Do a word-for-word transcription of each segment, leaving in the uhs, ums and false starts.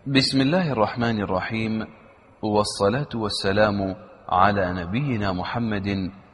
بسم الله الرحمن الرحيم، والصلاة والسلام على نبينا محمد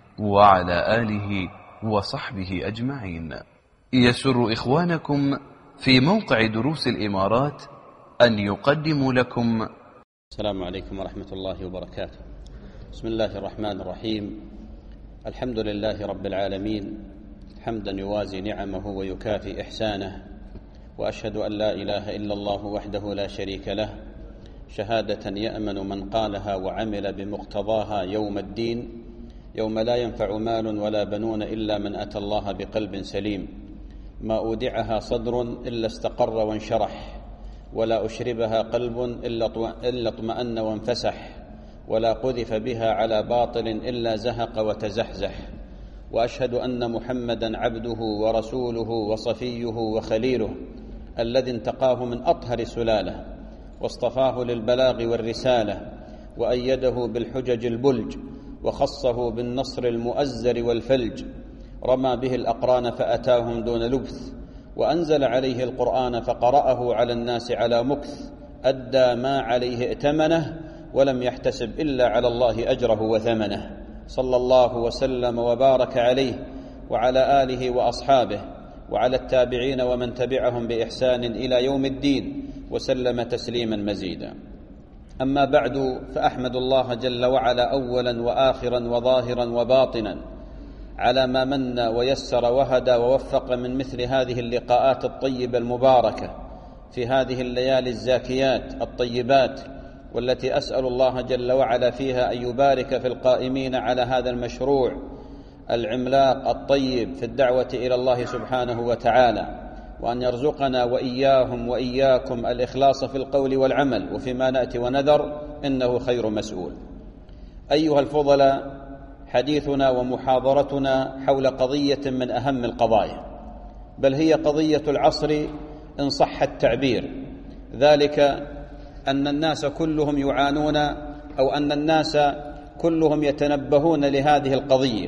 وعلى آله وصحبه أجمعين. يسر إخوانكم في موقع دروس الإمارات أن يقدموا لكم. السلام عليكم ورحمة الله وبركاته. بسم الله الرحمن الرحيم. الحمد لله رب العالمين حمدا يوازي نعمه ويكافي إحسانه، وأشهد أن لا إله إلا الله وحده لا شريك له، شهادة يأمن من قالها وعمل بمقتضاها يوم الدين، يوم لا ينفع مال ولا بنون إلا من أتى الله بقلب سليم. ما أودعها صدر إلا استقر وانشرح، ولا أشربها قلب إلا اطمأن وانفسح، ولا قذف بها على باطل إلا زهق وتزحزح. وأشهد أن محمدا عبده ورسوله وصفيه وخليله، الذي انتقاه من أطهر سلاله، واصطفاه للبلاغ والرسالة، وأيده بالحجج البلج، وخصه بالنصر المؤزر والفلج. رمى به الأقران فأتاهم دون لبث، وأنزل عليه القرآن فقرأه على الناس على مكث. أدى ما عليه ائتمنه، ولم يحتسب إلا على الله أجره وثمنه. صلى الله وسلم وبارك عليه وعلى آله وأصحابه وعلى التابعين ومن تبعهم بإحسان إلى يوم الدين، وسلم تسليما مزيدا. أما بعد، فأحمد الله جل وعلا أولا وآخرا وظاهرا وباطنا على ما من ويسر وهدى ووفق من مثل هذه اللقاءات الطيبة المباركة في هذه الليالي الزاكيات الطيبات، والتي أسأل الله جل وعلا فيها أن يبارك في القائمين على هذا المشروع العملاق الطيب في الدعوة إلى الله سبحانه وتعالى، وأن يرزقنا وإياهم وإياكم الإخلاص في القول والعمل وفيما نأتي ونذر، إنه خير مسؤول. أيها الفضلاء، حديثنا ومحاضرتنا حول قضية من أهم القضايا، بل هي قضية العصر إن صح التعبير، ذلك أن الناس كلهم يعانون، أو أن الناس كلهم يتنبهون لهذه القضية،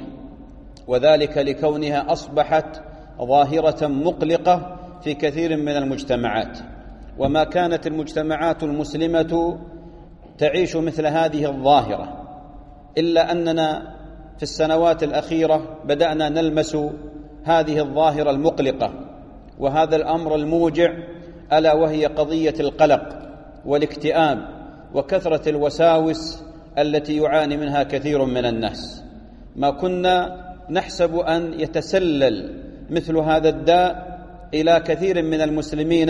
وذلك لكونها أصبحت ظاهرة مقلقة في كثير من المجتمعات. وما كانت المجتمعات المسلمة تعيش مثل هذه الظاهرة، إلا أننا في السنوات الأخيرة بدأنا نلمس هذه الظاهرة المقلقة وهذا الأمر الموجع، ألا وهي قضية القلق والاكتئاب وكثرة الوساوس التي يعاني منها كثير من الناس. ما كنا نحسب أن يتسلل مثل هذا الداء إلى كثير من المسلمين،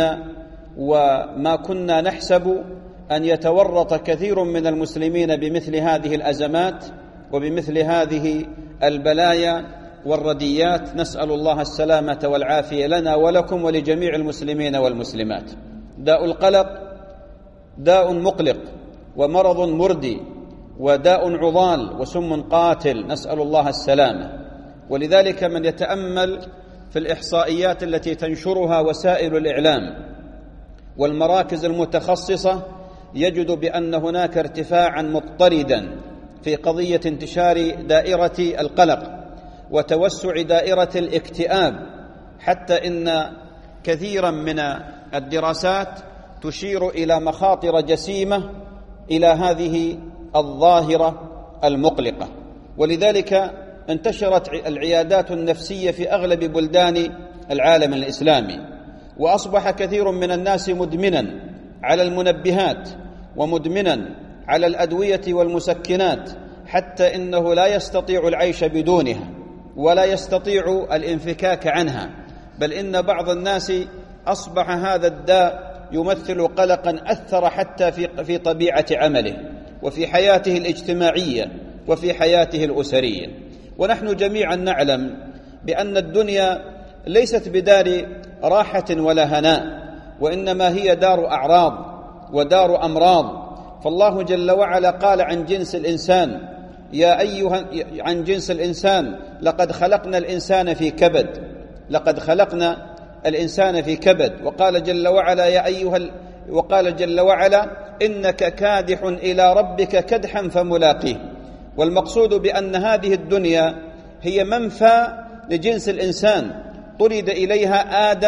وما كنا نحسب أن يتورط كثير من المسلمين بمثل هذه الأزمات وبمثل هذه البلايا والرديات. نسأل الله السلامة والعافية لنا ولكم ولجميع المسلمين والمسلمات. داء القلق داء مقلق ومرض مردي وداء عضال وسم قاتل، نسأل الله السلامة. ولذلك من يتأمل في الإحصائيات التي تنشرها وسائل الإعلام والمراكز المتخصصة يجد بأن هناك ارتفاعا مضطردا في قضية انتشار دائرة القلق وتوسع دائرة الاكتئاب، حتى إن كثيرا من الدراسات تشير إلى مخاطر جسيمة إلى هذه الظاهرة المقلقة. ولذلك انتشرت العيادات النفسية في أغلب بلدان العالم الإسلامي، وأصبح كثير من الناس مدمنا على المنبهات ومدمنا على الأدوية والمسكنات، حتى إنه لا يستطيع العيش بدونها ولا يستطيع الانفكاك عنها، بل إن بعض الناس أصبح هذا الداء يمثل قلقا أثر حتى في في طبيعة عمله وفي حياته الاجتماعية وفي حياته الأسرية. ونحن جميعا نعلم بأن الدنيا ليست بدار راحة ولا هناء، وإنما هي دار أعراض ودار أمراض. فالله جل وعلا قال عن جنس الإنسان يا أيها عن جنس الإنسان لقد خلقنا الإنسان في كبد لقد خلقنا الإنسان في كبد وقال جل وعلا يا أيها وقال جل وعلا إنك كادح إلى ربك كدحا فملاقيه. والمقصود بأن هذه الدنيا هي منفى لجنس الإنسان، طرد إليها آدم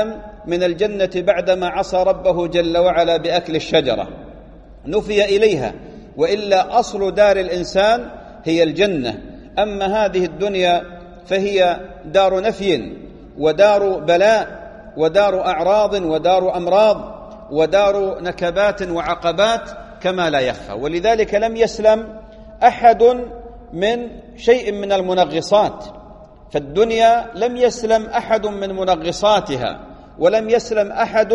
من الجنة بعدما عصى ربه جل وعلا بأكل الشجرة، نفي إليها، وإلا أصل دار الإنسان هي الجنة. أما هذه الدنيا فهي دار نفي ودار بلاء ودار أعراض ودار أمراض ودار نكبات وعقبات كما لا يخفى. ولذلك لم يسلم أحد من شيء من المنغصات، فالدنيا لم يسلم أحد من منغصاتها، ولم يسلم أحد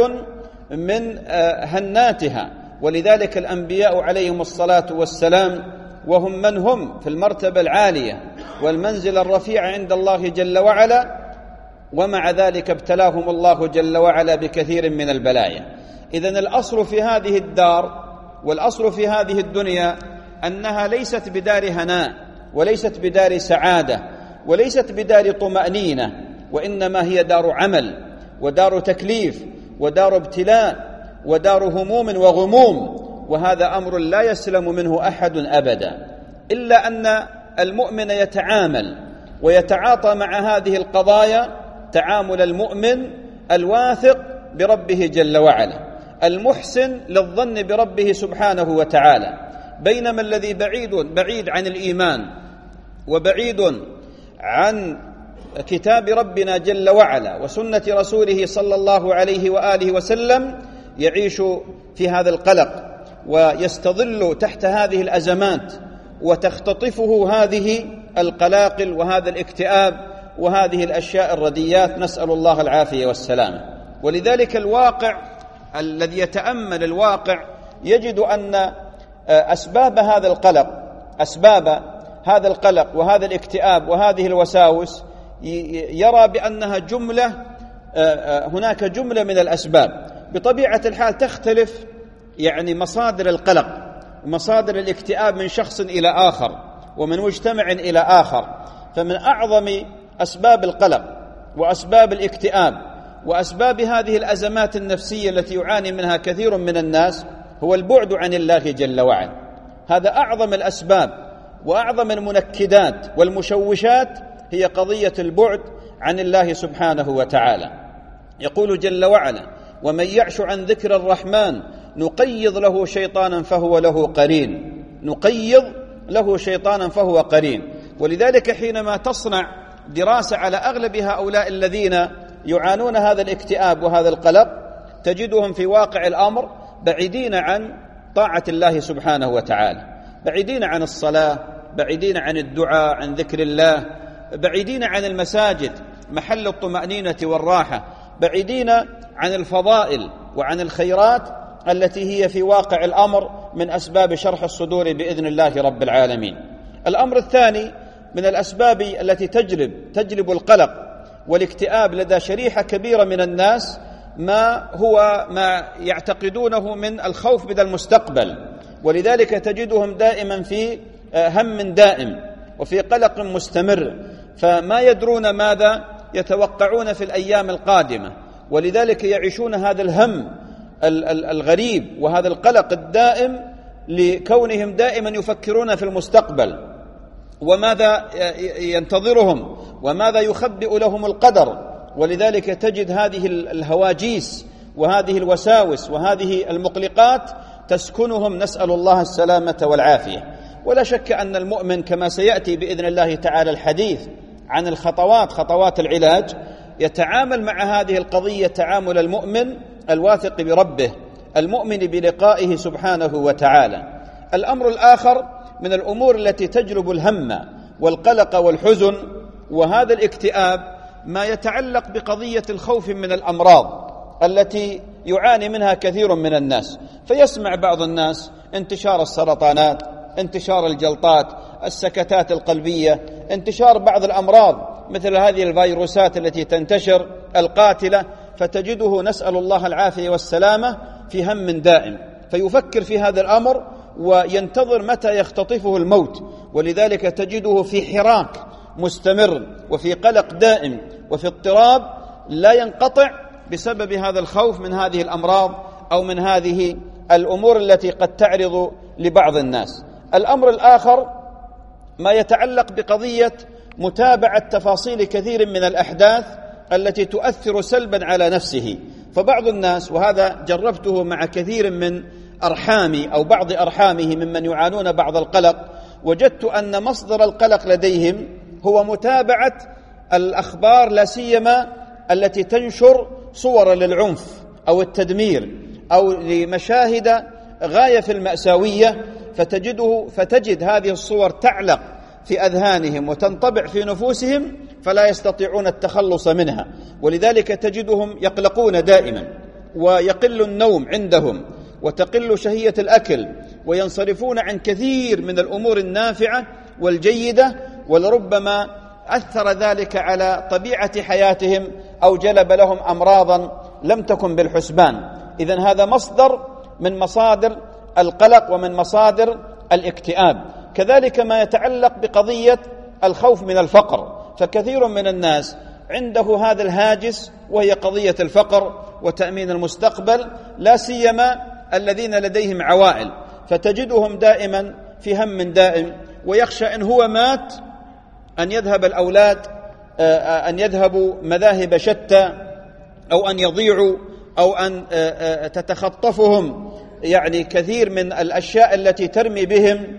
من هناتها. ولذلك الأنبياء عليهم الصلاة والسلام وهم من هم في المرتبة العالية والمنزل الرفيع عند الله جل وعلا، ومع ذلك ابتلاهم الله جل وعلا بكثير من البلايا. إذن الأصل في هذه الدار والأصل في هذه الدنيا أنها ليست بدار هناء، وليست بدار سعادة، وليست بدار طمأنينة، وإنما هي دار عمل ودار تكليف ودار ابتلاء ودار هموم وغموم. وهذا أمر لا يسلم منه أحد أبدا، إلا أن المؤمن يتعامل ويتعاطى مع هذه القضايا تعامل المؤمن الواثق بربه جل وعلا، المحسن للظن بربه سبحانه وتعالى. بينما الذي بعيد بعيد عن الإيمان وبعيد عن كتاب ربنا جل وعلا وسنة رسوله صلى الله عليه وآله وسلم يعيش في هذا القلق ويستظل تحت هذه الأزمات وتختطفه هذه القلاقل وهذا الاكتئاب وهذه الأشياء الرديات، نسأل الله العافية والسلامة. ولذلك الواقع الذي يتأمل الواقع يجد أن أسباب هذا القلق أسباب هذا القلق وهذا الاكتئاب وهذه الوساوس يرى بأنها جملة، هناك جملة من الأسباب. بطبيعة الحال تختلف يعني مصادر القلق ومصادر الاكتئاب من شخص إلى آخر ومن مجتمع إلى آخر. فمن أعظم أسباب القلق وأسباب الاكتئاب وأسباب هذه الأزمات النفسية التي يعاني منها كثير من الناس هو البعد عن الله جل وعلا. هذا أعظم الأسباب وأعظم المنكدات والمشوشات، هي قضية البعد عن الله سبحانه وتعالى. يقول جل وعلا: ومن يعش عن ذكر الرحمن نقيض له شيطانا فهو له قرين. نقيض له شيطانا فهو قرين. ولذلك حينما تصنع دراسة على أغلب هؤلاء الذين يعانون هذا الاكتئاب وهذا القلق تجدهم في واقع الأمر بعيدين عن طاعة الله سبحانه وتعالى، بعيدين عن الصلاة، بعيدين عن الدعاء، عن ذكر الله، بعيدين عن المساجد محل الطمأنينة والراحة، بعيدين عن الفضائل وعن الخيرات التي هي في واقع الأمر من أسباب شرح الصدور بإذن الله رب العالمين. الأمر الثاني من الأسباب التي تجلب تجلب القلق والاكتئاب لدى شريحة كبيرة من الناس ما هو ما يعتقدونه من الخوف من المستقبل. ولذلك تجدهم دائما في هم دائم وفي قلق مستمر، فما يدرون ماذا يتوقعون في الأيام القادمة. ولذلك يعيشون هذا الهم الغريب وهذا القلق الدائم لكونهم دائما يفكرون في المستقبل وماذا ينتظرهم وماذا يخبئ لهم القدر. ولذلك تجد هذه الهواجيس وهذه الوساوس وهذه المقلقات تسكنهم، نسأل الله السلامة والعافية. ولا شك أن المؤمن كما سيأتي بإذن الله تعالى الحديث عن الخطوات خطوات العلاج يتعامل مع هذه القضية تعامل المؤمن الواثق بربه المؤمن بلقائه سبحانه وتعالى. الأمر الآخر من الأمور التي تجلب الهم والقلق والحزن وهذا الاكتئاب ما يتعلق بقضية الخوف من الأمراض التي يعاني منها كثير من الناس. فيسمع بعض الناس انتشار السرطانات، انتشار الجلطات، السكتات القلبية، انتشار بعض الأمراض مثل هذه الفيروسات التي تنتشر القاتلة، فتجده نسأل الله العافية والسلامة في هم دائم، فيفكر في هذا الأمر وينتظر متى يختطفه الموت. ولذلك تجده في حراك مستمر وفي قلق دائم وفي اضطراب لا ينقطع بسبب هذا الخوف من هذه الأمراض أو من هذه الأمور التي قد تعرض لبعض الناس. الأمر الآخر ما يتعلق بقضية متابعة تفاصيل كثير من الأحداث التي تؤثر سلبا على نفسه، فبعض الناس، وهذا جربته مع كثير من أرحامي أو بعض أرحامه ممن يعانون بعض القلق، وجدت أن مصدر القلق لديهم هو متابعة الأخبار، لا سيما التي تنشر صور للعنف أو التدمير أو لمشاهد غاية في المأساوية، فتجده فتجد هذه الصور تعلق في أذهانهم وتنطبع في نفوسهم فلا يستطيعون التخلص منها، ولذلك تجدهم يقلقون دائما، ويقل النوم عندهم، وتقل شهية الأكل، وينصرفون عن كثير من الأمور النافعة والجيدة، ولربما أثر ذلك على طبيعة حياتهم أو جلب لهم أمراضا لم تكن بالحسبان. إذن هذا مصدر من مصادر القلق ومن مصادر الاكتئاب. كذلك ما يتعلق بقضية الخوف من الفقر، فكثير من الناس عنده هذا الهاجس، وهي قضية الفقر وتأمين المستقبل، لا سيما الذين لديهم عوائل، فتجدهم دائما في هم دائم، ويخشى إن هو مات أن يذهب الأولاد أن يذهبوا مذاهب شتى، أو أن يضيعوا، أو أن تتخطفهم يعني كثير من الأشياء التي ترمي بهم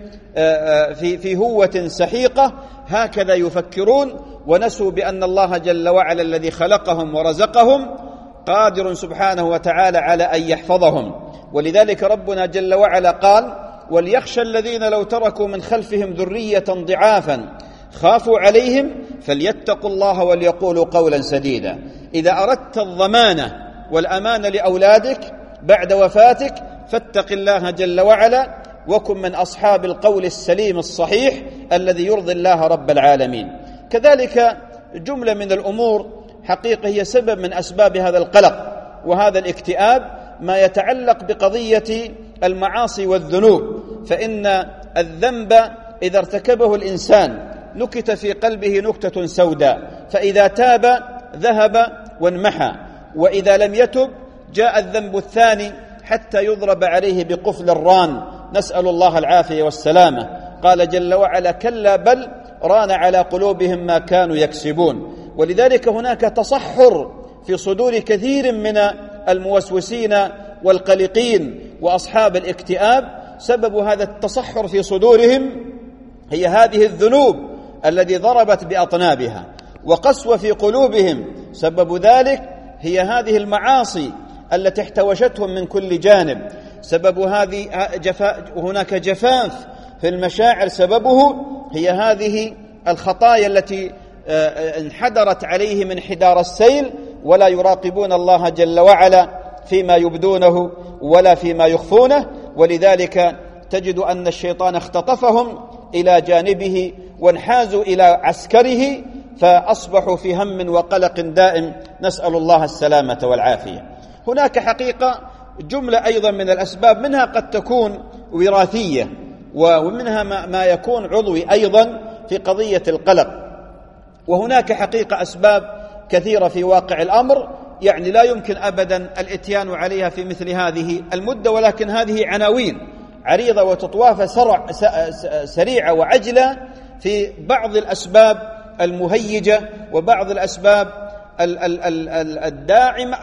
في في هوة سحيقة. هكذا يفكرون، ونسوا بأن الله جل وعلا الذي خلقهم ورزقهم قادر سبحانه وتعالى على أن يحفظهم. ولذلك ربنا جل وعلا قال: وليخشى الذين لو تركوا من خلفهم ذرية ضعافا خافوا عليهم فليتقوا الله وليقولوا قولا سديدا. إذا أردت الضمانة والأمان لأولادك بعد وفاتك فاتق الله جل وعلا، وكن من أصحاب القول السليم الصحيح الذي يرضي الله رب العالمين. كذلك جملة من الأمور حقيقة هي سبب من أسباب هذا القلق وهذا الاكتئاب، ما يتعلق بقضية المعاصي والذنوب، فإن الذنب إذا ارتكبه الإنسان نكت في قلبه نكتة سوداء، فإذا تاب ذهب وانمحى، وإذا لم يتب جاء الذنب الثاني حتى يضرب عليه بقفل الران، نسأل الله العافية والسلامة. قال جل وعلا: كلا بل ران على قلوبهم ما كانوا يكسبون. ولذلك هناك تصحر في صدور كثير من الموسوسين والقلقين وأصحاب الاكتئاب. سبب هذا التصحر في صدورهم هي هذه الذنوب التي ضربت بأطنابها، وقسوة في قلوبهم سبب ذلك هي هذه المعاصي التي احتوشتهم من كل جانب. سبب هذه جفاء، هناك جفاف في المشاعر سببه هي هذه الخطايا التي انحدرت عليهم انحدار السيل، ولا يراقبون الله جل وعلا فيما يبدونه ولا فيما يخفونه. ولذلك تجد أن الشيطان اختطفهم إلى جانبه وانحازوا إلى عسكره، فأصبحوا في هم وقلق دائم، نسأل الله السلامة والعافية. هناك حقيقة جملة أيضا من الأسباب، منها قد تكون وراثية، ومنها ما يكون عضوي أيضا في قضية القلق. وهناك حقيقة أسباب كثيرة في واقع الأمر، يعني لا يمكن أبدا الإتيان عليها في مثل هذه المدة، ولكن هذه عناوين عريضة وتطواف سرع سريعة وعجلة في بعض الأسباب المهيجة وبعض الأسباب الداعمة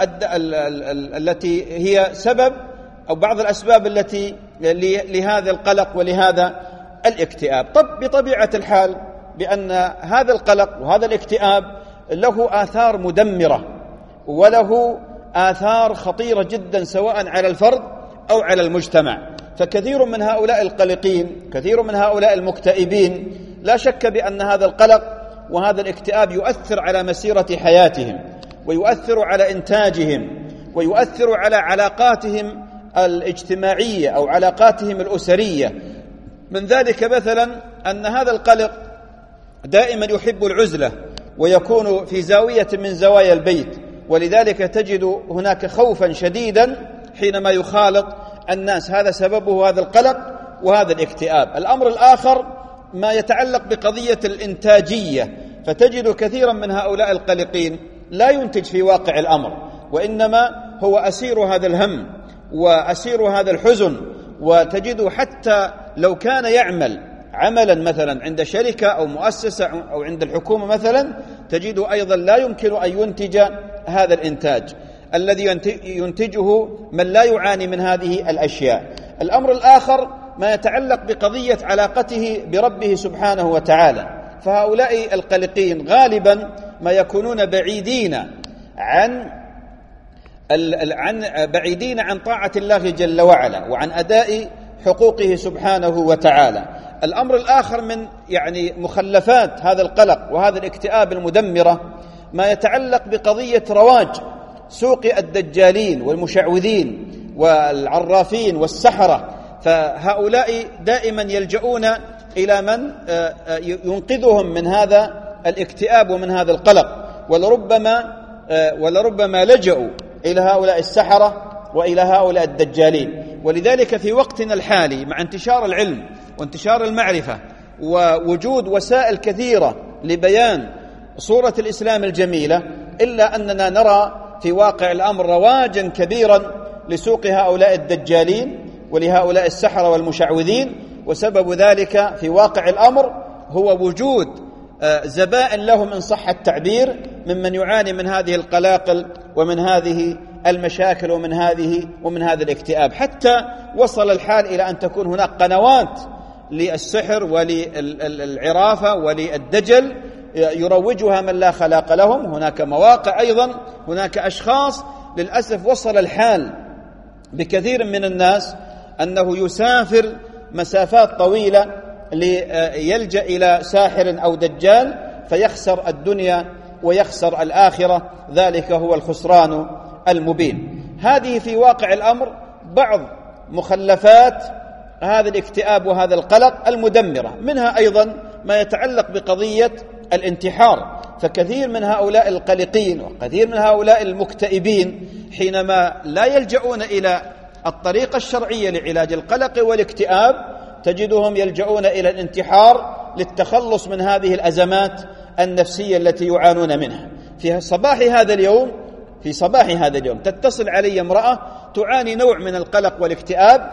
التي هي سبب، أو بعض الأسباب التي لهذا القلق ولهذا الاكتئاب. طب بطبيعة الحال بأن هذا القلق وهذا الاكتئاب له آثار مدمرة وله آثار خطيرة جدا، سواء على الفرد أو على المجتمع. فكثير من هؤلاء القلقين، كثير من هؤلاء المكتئبين، لا شك بأن هذا القلق وهذا الاكتئاب يؤثر على مسيرة حياتهم، ويؤثر على إنتاجهم، ويؤثر على علاقاتهم الاجتماعية أو علاقاتهم الأسرية. من ذلك مثلا أن هذا القلق دائما يحب العزلة، ويكون في زاوية من زوايا البيت، ولذلك تجد هناك خوفا شديدا حينما يخالط الناس. هذا سببه هذا القلق وهذا الاكتئاب. الأمر الآخر ما يتعلق بقضية الإنتاجية، فتجد كثيرا من هؤلاء القلقين لا ينتج في واقع الأمر، وإنما هو أسير هذا الهم وأسير هذا الحزن. وتجد حتى لو كان يعمل عملا مثلا عند شركة أو مؤسسة أو عند الحكومة مثلا، تجد أيضا لا يمكن أن ينتج هذا الإنتاج. الذي ينتجه من لا يعاني من هذه الأشياء. الأمر الآخر ما يتعلق بقضية علاقته بربه سبحانه وتعالى، فهؤلاء القلقين غالبا ما يكونون بعيدين عن عن بعيدين عن طاعة الله جل وعلا وعن أداء حقوقه سبحانه وتعالى. الأمر الآخر من يعني مخلفات هذا القلق وهذا الاكتئاب المدمرة ما يتعلق بقضية رواج سوق الدجالين والمشعوذين والعرافين والسحرة، فهؤلاء دائما يلجؤون إلى من ينقذهم من هذا الاكتئاب ومن هذا القلق، ولربما ولربما لجأوا إلى هؤلاء السحرة وإلى هؤلاء الدجالين. ولذلك في وقتنا الحالي مع انتشار العلم وانتشار المعرفة ووجود وسائل كثيرة لبيان صورة الإسلام الجميلة، إلا أننا نرى في واقع الأمر رواجا كبيرا لسوق هؤلاء الدجالين ولهؤلاء السحرة والمشعوذين، وسبب ذلك في واقع الأمر هو وجود زبائن لهم إن صح التعبير ممن يعاني من هذه القلاقل ومن هذه المشاكل ومن هذه ومن هذا الاكتئاب، حتى وصل الحال إلى أن تكون هناك قنوات للسحر وللعرافة وللدجل يروجها من لا خلاق لهم. هناك مواقع أيضا، هناك أشخاص للأسف وصل الحال بكثير من الناس أنه يسافر مسافات طويلة ليلجأ إلى ساحر أو دجال فيخسر الدنيا ويخسر الآخرة، ذلك هو الخسران المبين. هذه في واقع الأمر بعض مخلفات هذا الاكتئاب وهذا القلق المدمرة. منها أيضا ما يتعلق بقضية الانتحار، فكثير من هؤلاء القلقين وكثير من هؤلاء المكتئبين حينما لا يلجؤون إلى الطريقة الشرعية لعلاج القلق والاكتئاب تجدهم يلجؤون إلى الانتحار للتخلص من هذه الأزمات النفسية التي يعانون منها. في صباح هذا اليوم في صباح هذا اليوم تتصل علي امرأة تعاني نوع من القلق والاكتئاب،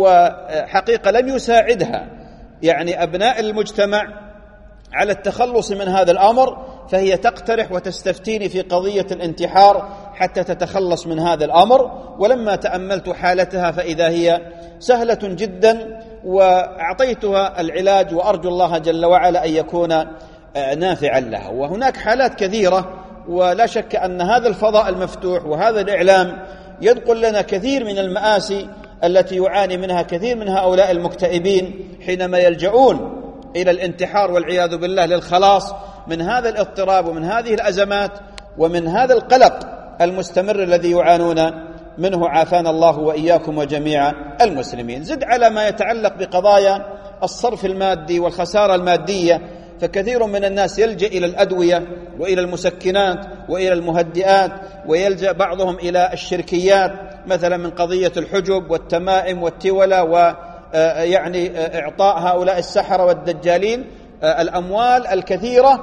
وحقيقة لم يساعدها يعني أبناء المجتمع على التخلص من هذا الأمر، فهي تقترح وتستفتيني في قضية الانتحار حتى تتخلص من هذا الأمر. ولما تأملت حالتها فإذا هي سهلة جدا، وأعطيتها العلاج وأرجو الله جل وعلا أن يكون نافعا لها. وهناك حالات كثيرة، ولا شك أن هذا الفضاء المفتوح وهذا الإعلام ينقل لنا كثير من المآسي التي يعاني منها كثير من هؤلاء المكتئبين حينما يلجؤون إلى الانتحار والعياذ بالله للخلاص من هذا الاضطراب ومن هذه الأزمات ومن هذا القلق المستمر الذي يعانون منه، عافانا الله وإياكم وجميع المسلمين. زد على ما يتعلق بقضايا الصرف المادي والخسارة المادية، فكثير من الناس يلجأ إلى الأدوية وإلى المسكنات وإلى المهدئات، ويلجأ بعضهم إلى الشركيات مثلا من قضية الحجب والتمائم والتولة، ويعني إعطاء هؤلاء السحرة والدجالين الأموال الكثيرة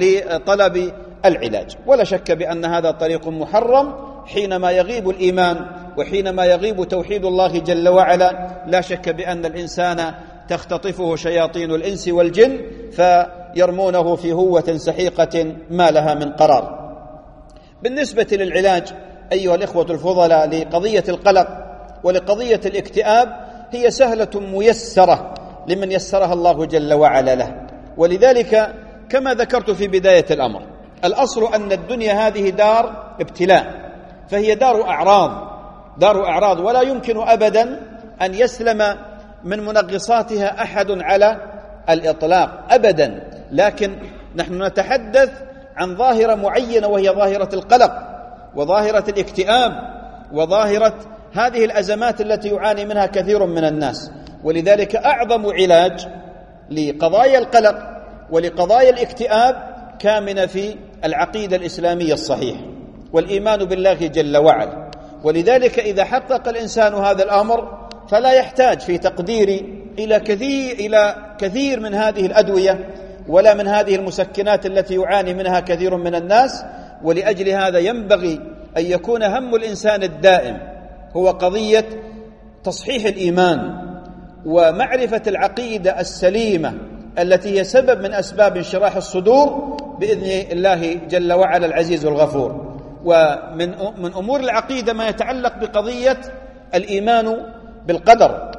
لطلب العلاج. ولا شك بأن هذا طريق محرم حينما يغيب الإيمان وحينما يغيب توحيد الله جل وعلا. لا شك بأن الإنسان تختطفه شياطين الإنس والجن فيرمونه في هوة سحيقة ما لها من قرار. بالنسبة للعلاج أيها الإخوة الفضلاء لقضية القلق ولقضية الاكتئاب، هي سهلة ميسرة لمن يسرها الله جل وعلا له. ولذلك كما ذكرت في بداية الأمر، الأصل أن الدنيا هذه دار ابتلاء، فهي دار أعراض دار أعراض ولا يمكن أبدا أن يسلم من منغصاتها أحد على الإطلاق أبدا. لكن نحن نتحدث عن ظاهرة معينة، وهي ظاهرة القلق وظاهرة الاكتئاب وظاهرة هذه الأزمات التي يعاني منها كثير من الناس. ولذلك أعظم علاج لقضايا القلق ولقضايا الاكتئاب كامن في العقيدة الإسلامية الصحيحة والإيمان بالله جل وعلا. ولذلك إذا حقق الإنسان هذا الأمر فلا يحتاج في تقديري إلى كثير إلى كثير من هذه الأدوية ولا من هذه المسكنات التي يعاني منها كثير من الناس. ولأجل هذا ينبغي أن يكون هم الإنسان الدائم هو قضية تصحيح الإيمان ومعرفة العقيدة السليمة التي هي سبب من أسباب انشراح الصدور بإذن الله جل وعلا العزيز الغفور. ومن من أمور العقيدة ما يتعلق بقضية الإيمان بالقدر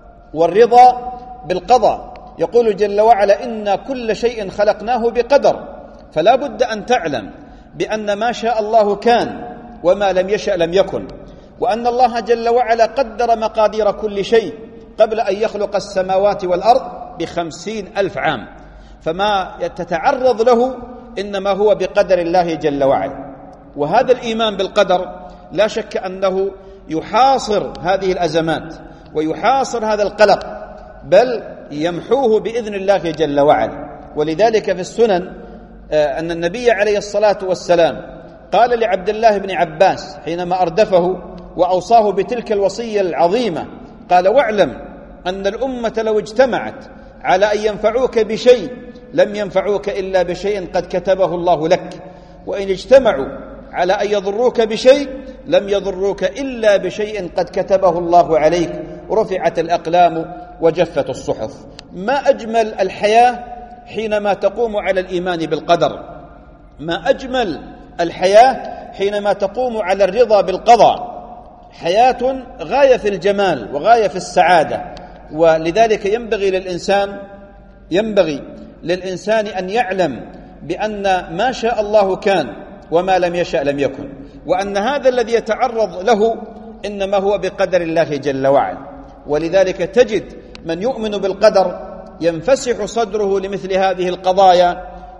والرضا بالقضاء. يقول جل وعلا: إنا كل شيء خلقناه بقدر. فلا بد أن تعلم بأن ما شاء الله كان وما لم يشأ لم يكن، وأن الله جل وعلا قدر مقادير كل شيء قبل أن يخلق السماوات والأرض بخمسين ألف عام، فما تتعرض له إنما هو بقدر الله جل وعلا. وهذا الإيمان بالقدر لا شك أنه يحاصر هذه الأزمات ويحاصر هذا القلق، بل يمحوه بإذن الله جل وعلا. ولذلك في السنن أن النبي عليه الصلاة والسلام قال لعبد الله بن عباس حينما أردفه وأوصاه بتلك الوصية العظيمة، قال: واعلم أن الأمة لو اجتمعت على أن ينفعوك بشيء لم ينفعوك إلا بشيء قد كتبه الله لك، وإن اجتمعوا على أن يضروك بشيء لم يضروك إلا بشيء قد كتبه الله عليك، رفعت الأقلام وجفت الصحف. ما أجمل الحياة حينما تقوم على الإيمان بالقدر، ما أجمل الحياة حينما تقوم على الرضا بالقضاء. حياة غاية في الجمال وغاية في السعادة. ولذلك ينبغي للإنسان ينبغي للإنسان أن يعلم بأن ما شاء الله كان وما لم يشأ لم يكن، وأن هذا الذي يتعرض له إنما هو بقدر الله جل وعلا. ولذلك تجد من يؤمن بالقدر ينفسح صدره لمثل هذه القضايا،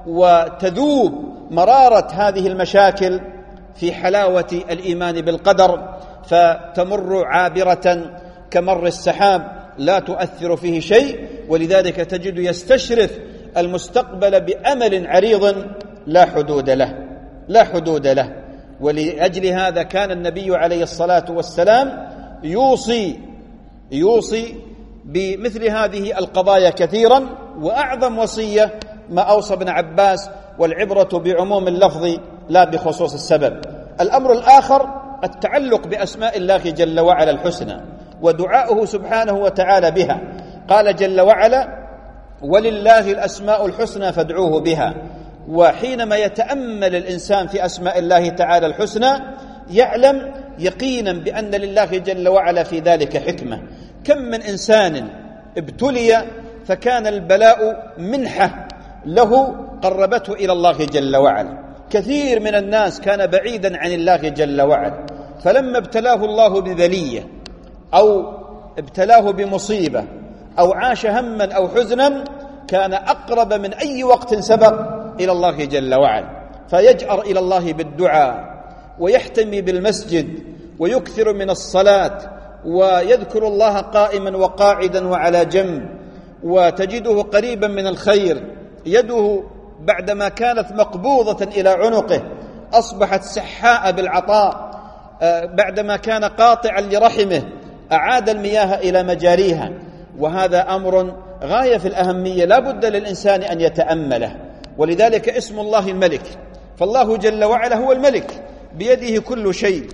وتذوب مرارة هذه المشاكل في حلاوة الإيمان بالقدر، فتمر عابرة كمر السحاب لا تؤثر فيه شيء. ولذلك تجد يستشرف المستقبل بأمل عريض لا حدود له لا حدود له. ولأجل هذا كان النبي عليه الصلاة والسلام يوصي يوصي بمثل هذه القضايا كثيرا، وأعظم وصية ما أوصى ابن عباس: والعبرة بعموم اللفظ لا بخصوص السبب. الأمر الآخر التعلق بأسماء الله جل وعلا الحسنى ودعاؤه سبحانه وتعالى بها. قال جل وعلا: ولله الأسماء الحسنى فادعوه بها. وحينما يتأمل الإنسان في أسماء الله تعالى الحسنى يعلم يقينا بأن لله جل وعلا في ذلك حكمة. كم من إنسان ابتلي فكان البلاء منحة له قربته إلى الله جل وعلا. كثير من الناس كان بعيدا عن الله جل وعلا، فلما ابتلاه الله ببلية أو ابتلاه بمصيبة أو عاش هما أو حزنا كان أقرب من أي وقت سبق إلى الله جل وعلا، فيجأر إلى الله بالدعاء ويحتمي بالمسجد ويكثر من الصلاة ويذكر الله قائما وقاعدا وعلى جنب، وتجده قريبا من الخير. يده بعدما كانت مقبوضة إلى عنقه أصبحت سحاء بالعطاء، بعدما كان قاطعا لرحمه أعاد المياه إلى مجاريها. وهذا أمر غاية في الأهمية لا بد للإنسان أن يتأمله. ولذلك اسم الله الملك، فالله جل وعلا هو الملك بيده كل شيء،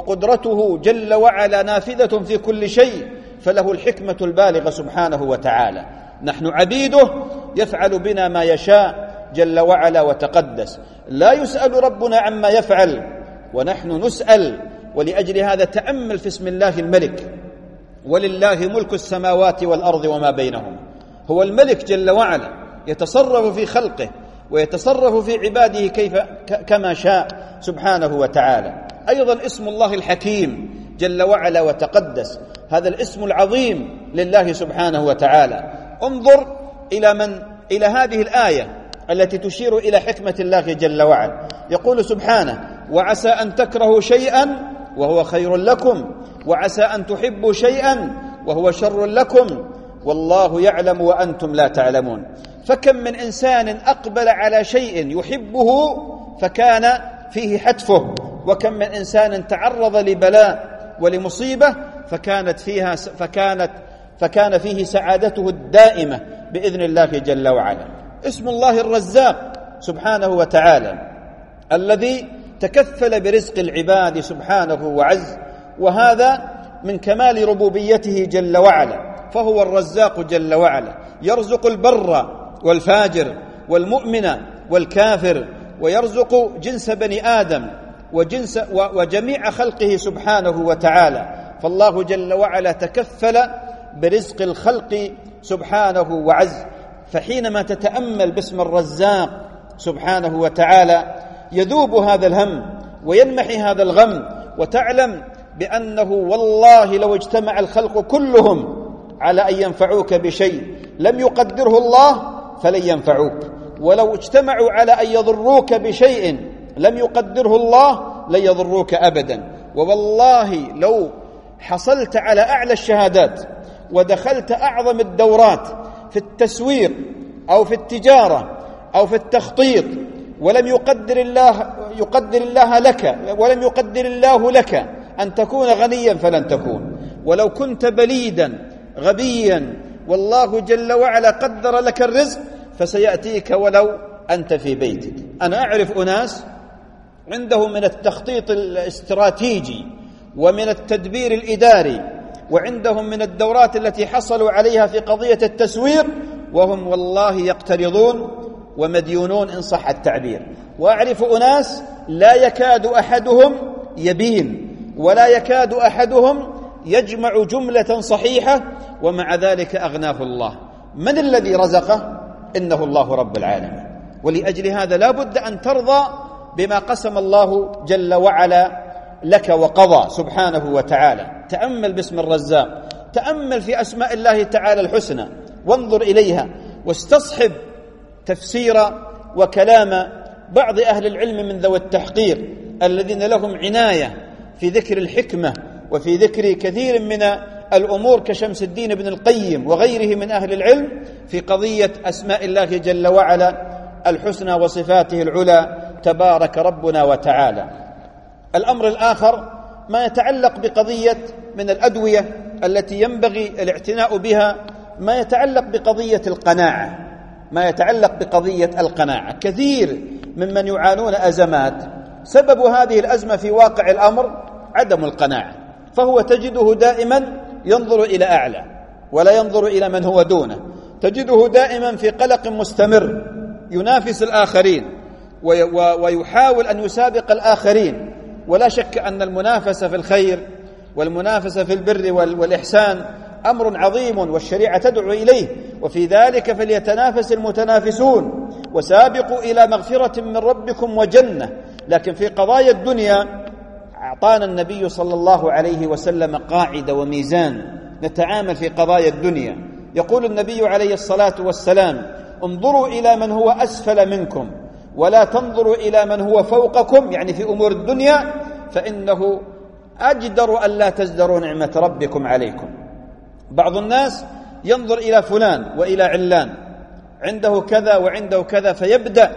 وقدرته جل وعلا نافذة في كل شيء، فله الحكمة البالغة سبحانه وتعالى. نحن عبيده يفعل بنا ما يشاء جل وعلا وتقدس، لا يسأل ربنا عما يفعل ونحن نسأل. ولأجل هذا تأمل في اسم الله الملك. ولله ملك السماوات والأرض وما بينهما. هو الملك جل وعلا يتصرف في خلقه ويتصرف في عباده كيف كما شاء سبحانه وتعالى. أيضا اسم الله الحكيم جل وعلا وتقدس، هذا الاسم العظيم لله سبحانه وتعالى. انظر إلى من إلى هذه الآية التي تشير إلى حكمة الله جل وعلا. يقول سبحانه: وعسى أن تكرهوا شيئا وهو خير لكم، وعسى أن تحبوا شيئا وهو شر لكم، والله يعلم وأنتم لا تعلمون. فكم من إنسان أقبل على شيء يحبه فكان فيه حتفه، وكم من إنسان تعرض لبلاء ولمصيبة فكانت فيها فكانت فكان فيه سعادته الدائمة بإذن الله جل وعلا. اسم الله الرزاق سبحانه وتعالى الذي تكفل برزق العباد سبحانه وعز، وهذا من كمال ربوبيته جل وعلا، فهو الرزاق جل وعلا، يرزق البر والفاجر والمؤمن والكافر، ويرزق جنس بني آدم وجنس وجميع خلقه سبحانه وتعالى. فالله جل وعلا تكفل برزق الخلق سبحانه وعز. فحينما تتأمل باسم الرزاق سبحانه وتعالى يذوب هذا الهم وينمحي هذا الغم، وتعلم بأنه والله لو اجتمع الخلق كلهم على أن ينفعوك بشيء لم يقدره الله فلن ينفعوك، ولو اجتمعوا على أن يضروك بشيء لم يقدره الله لن يضروك أبدا. ووالله لو حصلت على أعلى الشهادات ودخلت أعظم الدورات في التسويق أو في التجارة أو في التخطيط ولم يقدر الله يقدر الله لك ولم يقدر الله لك أن تكون غنيا فلن تكون، ولو كنت بليدا غبيا والله جل وعلا قدر لك الرزق فسيأتيك ولو أنت في بيتك. أنا أعرف أناس عندهم من التخطيط الاستراتيجي ومن التدبير الإداري وعندهم من الدورات التي حصلوا عليها في قضية التسويق وهم والله يقترضون ومديونون إن صح التعبير. وأعرف أناس لا يكاد أحدهم يبين ولا يكاد أحدهم يجمع جملة صحيحة ومع ذلك أغناه الله. من الذي رزقه؟ إنه الله رب العالمين. ولأجل هذا لا بد أن ترضى بما قسم الله جل وعلا لك وقضى سبحانه وتعالى. تأمل باسم الرزاق، تأمل في أسماء الله تعالى الحسنى وانظر إليها، واستصحب تفسير وكلام بعض أهل العلم من ذوي التحقيق الذين لهم عناية في ذكر الحكمة وفي ذكر كثير من الأمور كشمس الدين ابن القيم وغيره من أهل العلم في قضية أسماء الله جل وعلا الحسنى وصفاته العلى تبارك ربنا وتعالى. الأمر الآخر ما يتعلق بقضية من الأدوية التي ينبغي الاعتناء بها، ما يتعلق بقضية القناعة ما يتعلق بقضية القناعة. كثير ممن يعانون أزمات سبب هذه الأزمة في واقع الأمر عدم القناعة، فهو تجده دائما ينظر إلى أعلى ولا ينظر إلى من هو دونه، تجده دائما في قلق مستمر ينافس الآخرين ويحاول أن يسابق الآخرين. ولا شك أن المنافسة في الخير والمنافسة في البر والإحسان أمر عظيم والشريعة تدعو إليه، وفي ذلك فليتنافس المتنافسون وسابقوا إلى مغفرة من ربكم وجنة. لكن في قضايا الدنيا أعطانا النبي صلى الله عليه وسلم قاعدة وميزان نتعامل في قضايا الدنيا. يقول النبي عليه الصلاة والسلام: انظروا إلى من هو أسفل منكم ولا تنظروا إلى من هو فوقكم، يعني في أمور الدنيا، فإنه أجدر أن لا تزدروا نعمة ربكم عليكم. بعض الناس ينظر إلى فلان وإلى علان عنده كذا وعنده كذا فيبدأ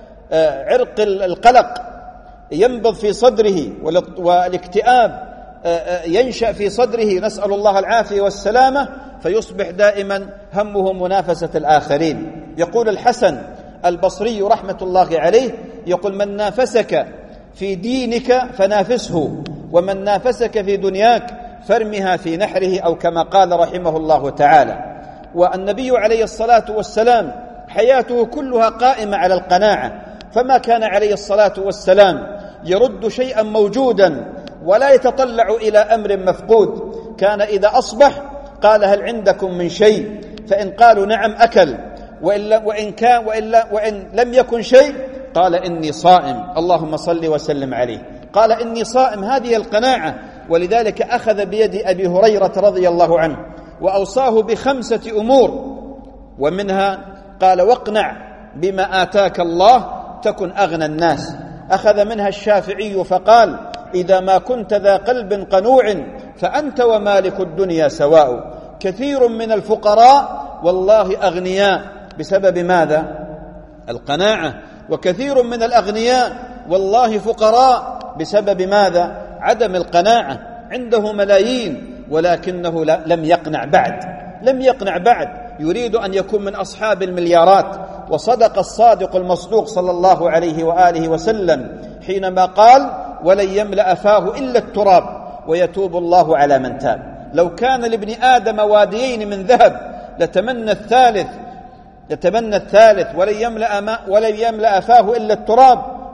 عرق القلق ينبض في صدره والاكتئاب ينشأ في صدره، نسأل الله العافية والسلامة، فيصبح دائما همه منافسة الآخرين. يقول الحسن البصري رحمة الله عليه، يقول: من نافسك في دينك فنافسه، ومن نافسك في دنياك فارمها في نحره، أو كما قال رحمه الله تعالى. والنبي عليه الصلاة والسلام حياته كلها قائمة على القناعة، فما كان عليه الصلاة والسلام يرد شيئا موجودا ولا يتطلع إلى أمر مفقود. كان إذا أصبح قال: هل عندكم من شيء؟ فإن قالوا نعم أكل، وإن, وإن, كان وإلا وإن لم يكن شيء قال: إني صائم، اللهم صل وسلم عليه. قال: إني صائم. هذه القناعة. ولذلك أخذ بيد أبي هريرة رضي الله عنه وأوصاه بخمسة أمور، ومنها قال: واقنع بما آتاك الله تكن أغنى الناس. أخذ منها الشافعي فقال: إذا ما كنت ذا قلب قنوع فأنت ومالك الدنيا سواء. كثير من الفقراء والله أغنياء بسبب ماذا؟ القناعة. وكثير من الأغنياء والله فقراء بسبب ماذا؟ عدم القناعة. عنده ملايين ولكنه لم يقنع بعد لم يقنع بعد يريد أن يكون من أصحاب المليارات. وصدق الصادق المصدوق صلى الله عليه وآله وسلم حينما قال: ولن يملأ فاه إلا التراب ويتوب الله على من تاب. لو كان لابن آدم واديين من ذهب لتمنى الثالث لتمنى الثالث ولن يملأ, ما ولن يملأ فاه إلا التراب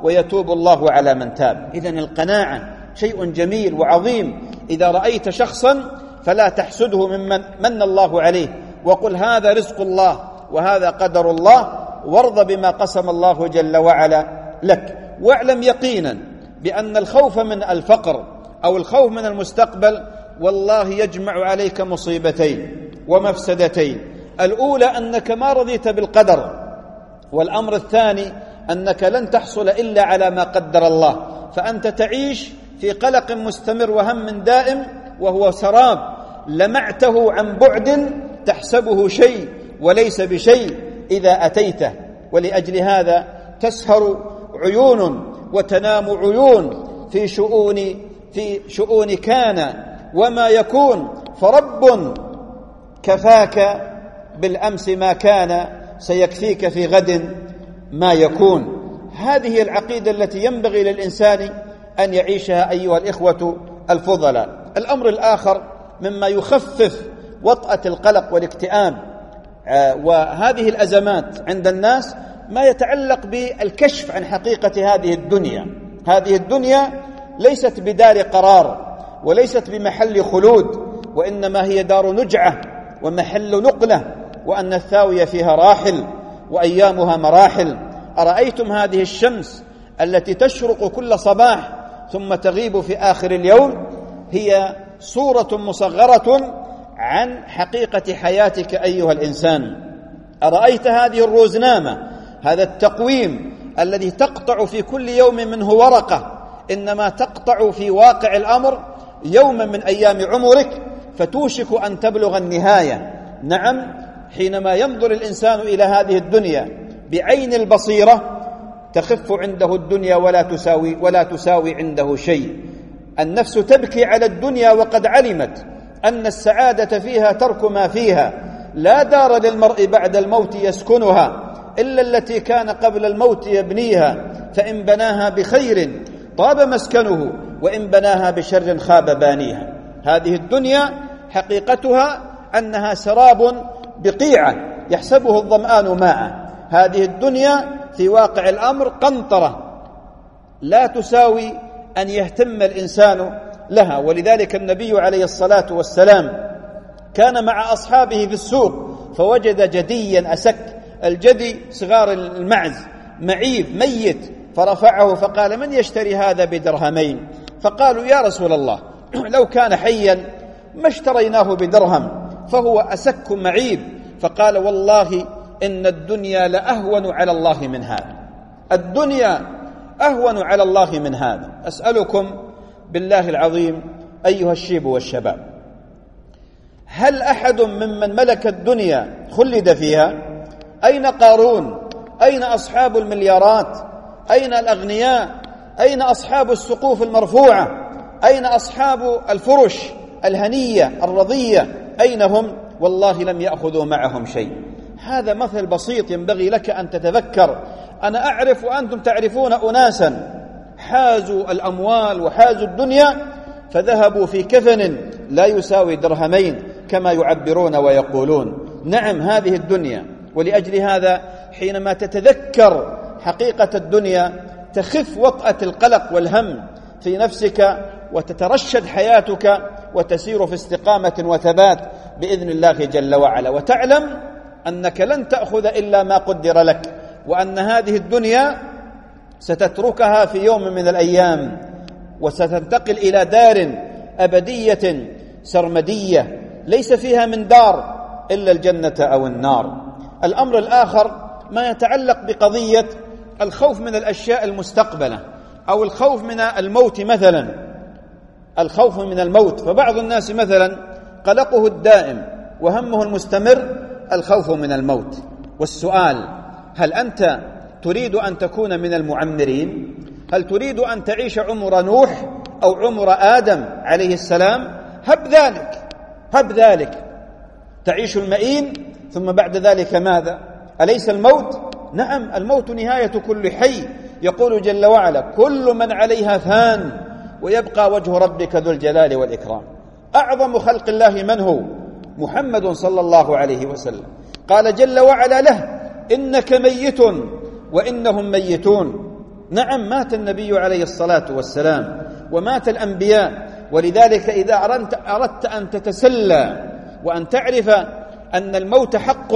ويتوب الله على من تاب. إذن القناعة شيء جميل وعظيم. إذا رأيت شخصا فلا تحسده ممن من الله عليه، وقل هذا رزق الله وهذا قدر الله، وارض بما قسم الله جل وعلا لك. واعلم يقينا بأن الخوف من الفقر أو الخوف من المستقبل والله يجمع عليك مصيبتين ومفسدتين. الأولى أنك ما رضيت بالقدر، والأمر الثاني أنك لن تحصل إلا على ما قدر الله، فأنت تعيش في قلق مستمر وهم دائم، وهو سراب لمعته عن بعد تحسبه شيء وليس بشيء إذا أتيته. ولأجل هذا تسهر عيون وتنام عيون في شؤون في شؤون كان وما يكون، فرب كفاك بالأمس ما كان سيكفيك في غد ما يكون. هذه العقيدة التي ينبغي للإنسان أن يعيشها أيها الإخوة الفضلاء. الأمر الآخر مما يخفف وطأة القلق والاكتئاب وهذه الأزمات عند الناس ما يتعلق بالكشف عن حقيقة هذه الدنيا. هذه الدنيا ليست بدار قرار وليست بمحل خلود، وإنما هي دار نجعة ومحل نقلة، وأن الثاوية فيها راحل وأيامها مراحل. أرأيتم هذه الشمس التي تشرق كل صباح ثم تغيب في آخر اليوم؟ هي صورة مصغرة عن حقيقة حياتك أيها الإنسان. أرأيت هذه الروزنامة، هذا التقويم الذي تقطع في كل يوم منه ورقة، إنما تقطع في واقع الأمر يوما من أيام عمرك، فتوشك أن تبلغ النهاية. نعم، حينما ينظر الإنسان إلى هذه الدنيا بعين البصيرة تخف عنده الدنيا ولا تساوي ولا تساوي عنده شيء. النفس تبكي على الدنيا وقد علمت أن السعادة فيها ترك ما فيها. لا دار للمرء بعد الموت يسكنها إلا التي كان قبل الموت يبنيها، فإن بناها بخير طاب مسكنه وإن بناها بشر خاب بانيها. هذه الدنيا حقيقتها أنها سراب بقيعة يحسبه الظمآن ماء. هذه الدنيا في واقع الأمر قنطرة لا تساوي أن يهتم الإنسان لها. ولذلك النبي عليه الصلاة والسلام كان مع أصحابه في السوق فوجد جديا أسك، الجدي صغار المعز معيب ميت، فرفعه فقال: من يشتري هذا بدرهمين؟ فقالوا: يا رسول الله، لو كان حيا ما اشتريناه بدرهم، فهو أسك معيب. فقال: والله إن الدنيا لأهون على الله من هذا، الدنيا أهون على الله من هذا. أسألكم بالله العظيم أيها الشيب والشباب، هل أحد ممن ملك الدنيا خلد فيها؟ أين قارون؟ أين أصحاب المليارات؟ أين الأغنياء؟ أين أصحاب السقوف المرفوعة؟ أين أصحاب الفرش الهنية الرضية؟ أين هم؟ والله لم يأخذوا معهم شيء. هذا مثل بسيط ينبغي لك أن تتذكر. أنا أعرف وأنتم تعرفون أناسا حازوا الأموال وحازوا الدنيا فذهبوا في كفن لا يساوي درهمين كما يعبرون ويقولون. نعم، هذه الدنيا. ولأجل هذا حينما تتذكر حقيقة الدنيا تخف وطأة القلق والهم في نفسك، وتترشد حياتك وتسير في استقامة وثبات بإذن الله جل وعلا، وتعلم أنك لن تأخذ إلا ما قدر لك، وأن هذه الدنيا ستتركها في يوم من الأيام وستنتقل إلى دار أبدية سرمدية ليس فيها من دار إلا الجنة أو النار. الأمر الآخر ما يتعلق بقضية الخوف من الأشياء المستقبلة أو الخوف من الموت مثلا. الخوف من الموت، فبعض الناس مثلا قلقه الدائم وهمه المستمر الخوف من الموت. والسؤال: هل أنت تريد أن تكون من المعمرين؟ هل تريد أن تعيش عمر نوح أو عمر آدم عليه السلام؟ هب ذلك، هب ذلك، تعيش المئين ثم بعد ذلك ماذا؟ أليس الموت؟ نعم، الموت نهاية كل حي. يقول جل وعلا: كل من عليها فان ويبقى وجه ربك ذو الجلال والإكرام. أعظم خلق الله من هو؟ محمد صلى الله عليه وسلم. قال جل وعلا له: إنك ميت وإنهم ميتون. نعم مات النبي عليه الصلاة والسلام ومات الأنبياء، ولذلك إذا أردت أن تتسلى وأن تعرف أن الموت حق